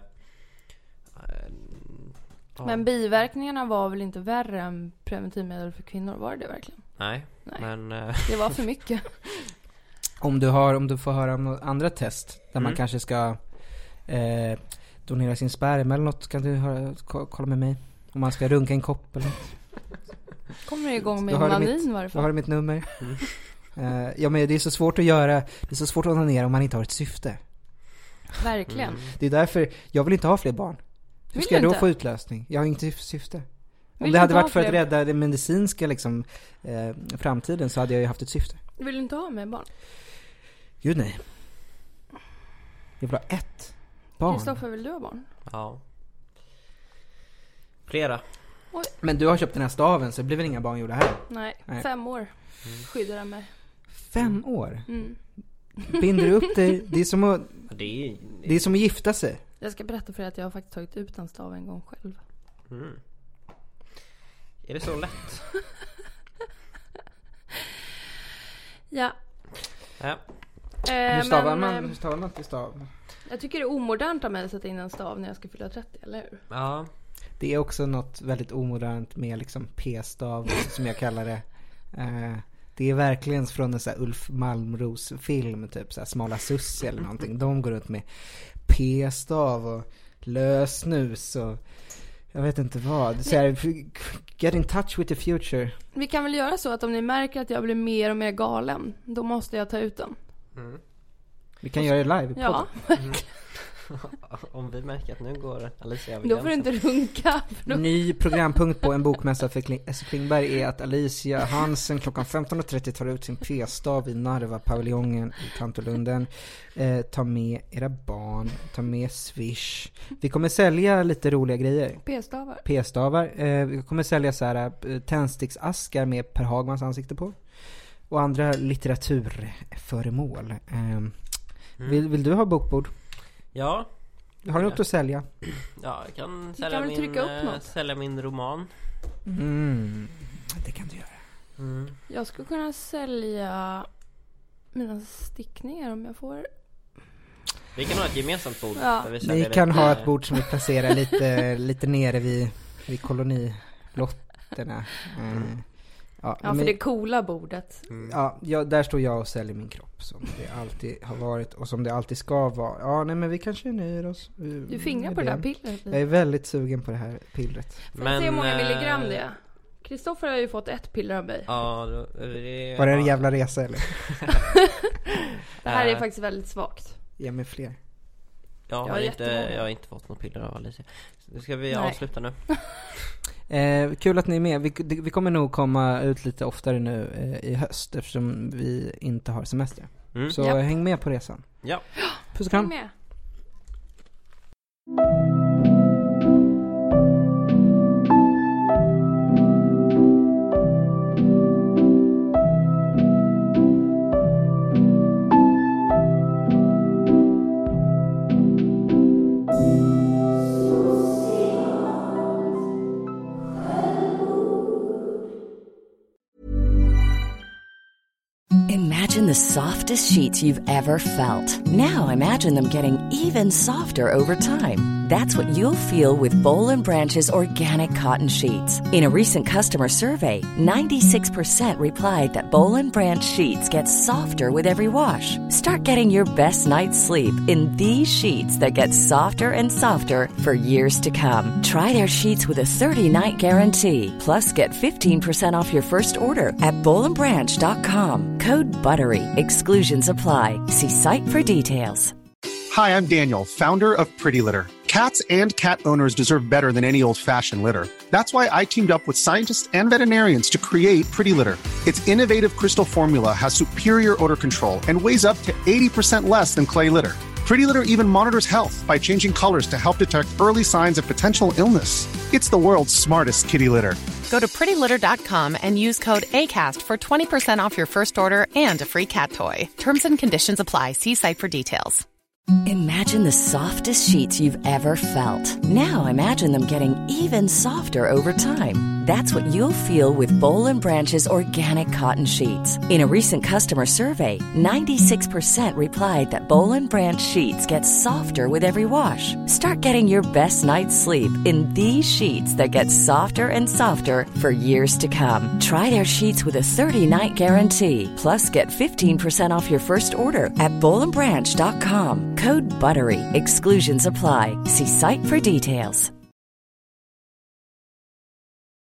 Speaker 5: Men biverkningarna var väl inte värre än preventivmedel för kvinnor? Var det verkligen? Nej. Men... Det var för mycket. Om du får höra om andra test där man kanske ska donera sin sperma eller något, kan du kolla med mig. Om man ska runka en kopp eller något. Kommer igång med onanin varje fall. Du har mitt nummer. Ja, men det är så svårt att göra. Det är så svårt att onanera om man inte har ett syfte. Verkligen. Det är därför jag vill inte ha fler barn. Hur ska jag då få utlösning? Jag har inte syfte. Om det hade varit för att rädda den medicinska liksom, framtiden, så hade jag ju haft ett syfte. Vill du inte ha med barn? Gud nej. Jag vill ha ett barn. Kristoffer, vill du ha barn? Ja. Flera. Oj. Men du har köpt den här staven, så det blir väl inga barn gjorda här? Nej. 5 år skyddar den mig. 5 år? Binder du upp dig? Det är som att, det är som att gifta sig. Jag ska berätta för dig att jag har faktiskt tagit ut en stav en gång själv.
Speaker 7: Är det så lätt?
Speaker 6: Ja.
Speaker 5: Hur stavar man till stav?
Speaker 6: Jag tycker det är omodernt av mig att sätta in en stav när jag ska fylla 30, eller hur?
Speaker 7: Ja.
Speaker 5: Det är också något väldigt omodernt med liksom p-stav som jag kallar det. Det är verkligen från en så här Ulf Malmros film, typ så här Smala Sussi eller någonting. De går runt med p-stav och lösnus och jag vet inte vad. Så här, get in touch with the future.
Speaker 6: Vi kan väl göra så att om ni märker att jag blir mer och mer galen, då måste jag ta ut den.
Speaker 5: Vi kan göra det live i podden.
Speaker 6: Ja, verkligen.
Speaker 7: Om vi märker att nu går Alicia över
Speaker 6: då får du inte runka.
Speaker 5: Ny programpunkt på en bokmässa för Klingberg är att Alicia Hansen klockan 15.30 tar ut sin p-stav i Narva-paviljongen i Tantolunden. Ta med era barn, ta med Swish. Vi kommer sälja lite roliga grejer. P-stavar. Vi kommer sälja så här tändsticksaskar med Per Hagmans ansikte på. Och andra litteraturföremål. Vill du ha bokbord?
Speaker 7: Ja.
Speaker 5: Har du något att sälja?
Speaker 7: Ja, jag kan
Speaker 6: sälja
Speaker 7: min roman.
Speaker 5: Det kan du göra.
Speaker 6: Jag skulle kunna sälja mina stickningar om jag får.
Speaker 7: Vi kan ha ett gemensamt bord.
Speaker 6: Ja.
Speaker 5: Vi kan ha ett bord som vi placerar lite nere vid kolonilotterna.
Speaker 6: Ja, för det coola bordet.
Speaker 5: Ja, där står jag och säljer min kropp som det alltid har varit och som det alltid ska vara. Ja, nej, men vi kanske nöjer oss.
Speaker 6: Du fingrar på det där pillret.
Speaker 5: Jag är väldigt sugen på det här pillret.
Speaker 6: Men se hur många milligram det är. Kristoffer har ju fått ett piller av mig.
Speaker 7: Ja,
Speaker 5: var det en jävla resa eller?
Speaker 6: Det här är faktiskt väldigt svagt.
Speaker 5: Ge mig fler.
Speaker 7: Jag har inte fått något piller av Alicia. Nu ska vi avsluta nu.
Speaker 5: Kul att ni är med. Vi kommer nog komma ut lite oftare nu i höst eftersom vi inte har semester. Så häng med på resan.
Speaker 7: Ja.
Speaker 5: Puss och kram.
Speaker 6: Häng med.
Speaker 1: Imagine the softest sheets you've ever felt. Now imagine them getting even softer over time. That's what you'll feel with Boll & Branch's organic cotton sheets. In a recent customer survey, 96% replied that Boll & Branch sheets get softer with every wash. Start getting your best night's sleep in these sheets that get softer and softer for years to come. Try their sheets with a 30-night guarantee. Plus, get 15% off your first order at bollandbranch.com. Code BUTTERY. Exclusions apply. See site for details.
Speaker 3: Hi, I'm Daniel, founder of Pretty Litter. Cats and cat owners deserve better than any old-fashioned litter. That's why I teamed up with scientists and veterinarians to create Pretty Litter. Its innovative crystal formula has superior odor control and weighs up to 80% less than clay litter. Pretty Litter even monitors health by changing colors to help detect early signs of potential illness. It's the world's smartest kitty litter.
Speaker 4: Go to prettylitter.com and use code ACAST for 20% off your first order and a free cat toy. Terms and conditions apply. See site for details.
Speaker 1: Imagine the softest sheets you've ever felt. Now imagine them getting even softer over time. That's what you'll feel with Boll & Branch's organic cotton sheets. In a recent customer survey, 96% replied that Boll & Branch sheets get softer with every wash. Start getting your best night's sleep in these sheets that get softer and softer for years to come. Try their sheets with a 30-night guarantee. Plus, get 15% off your first order at bollandbranch.com. Code BUTTERY. Exclusions apply. See site for details.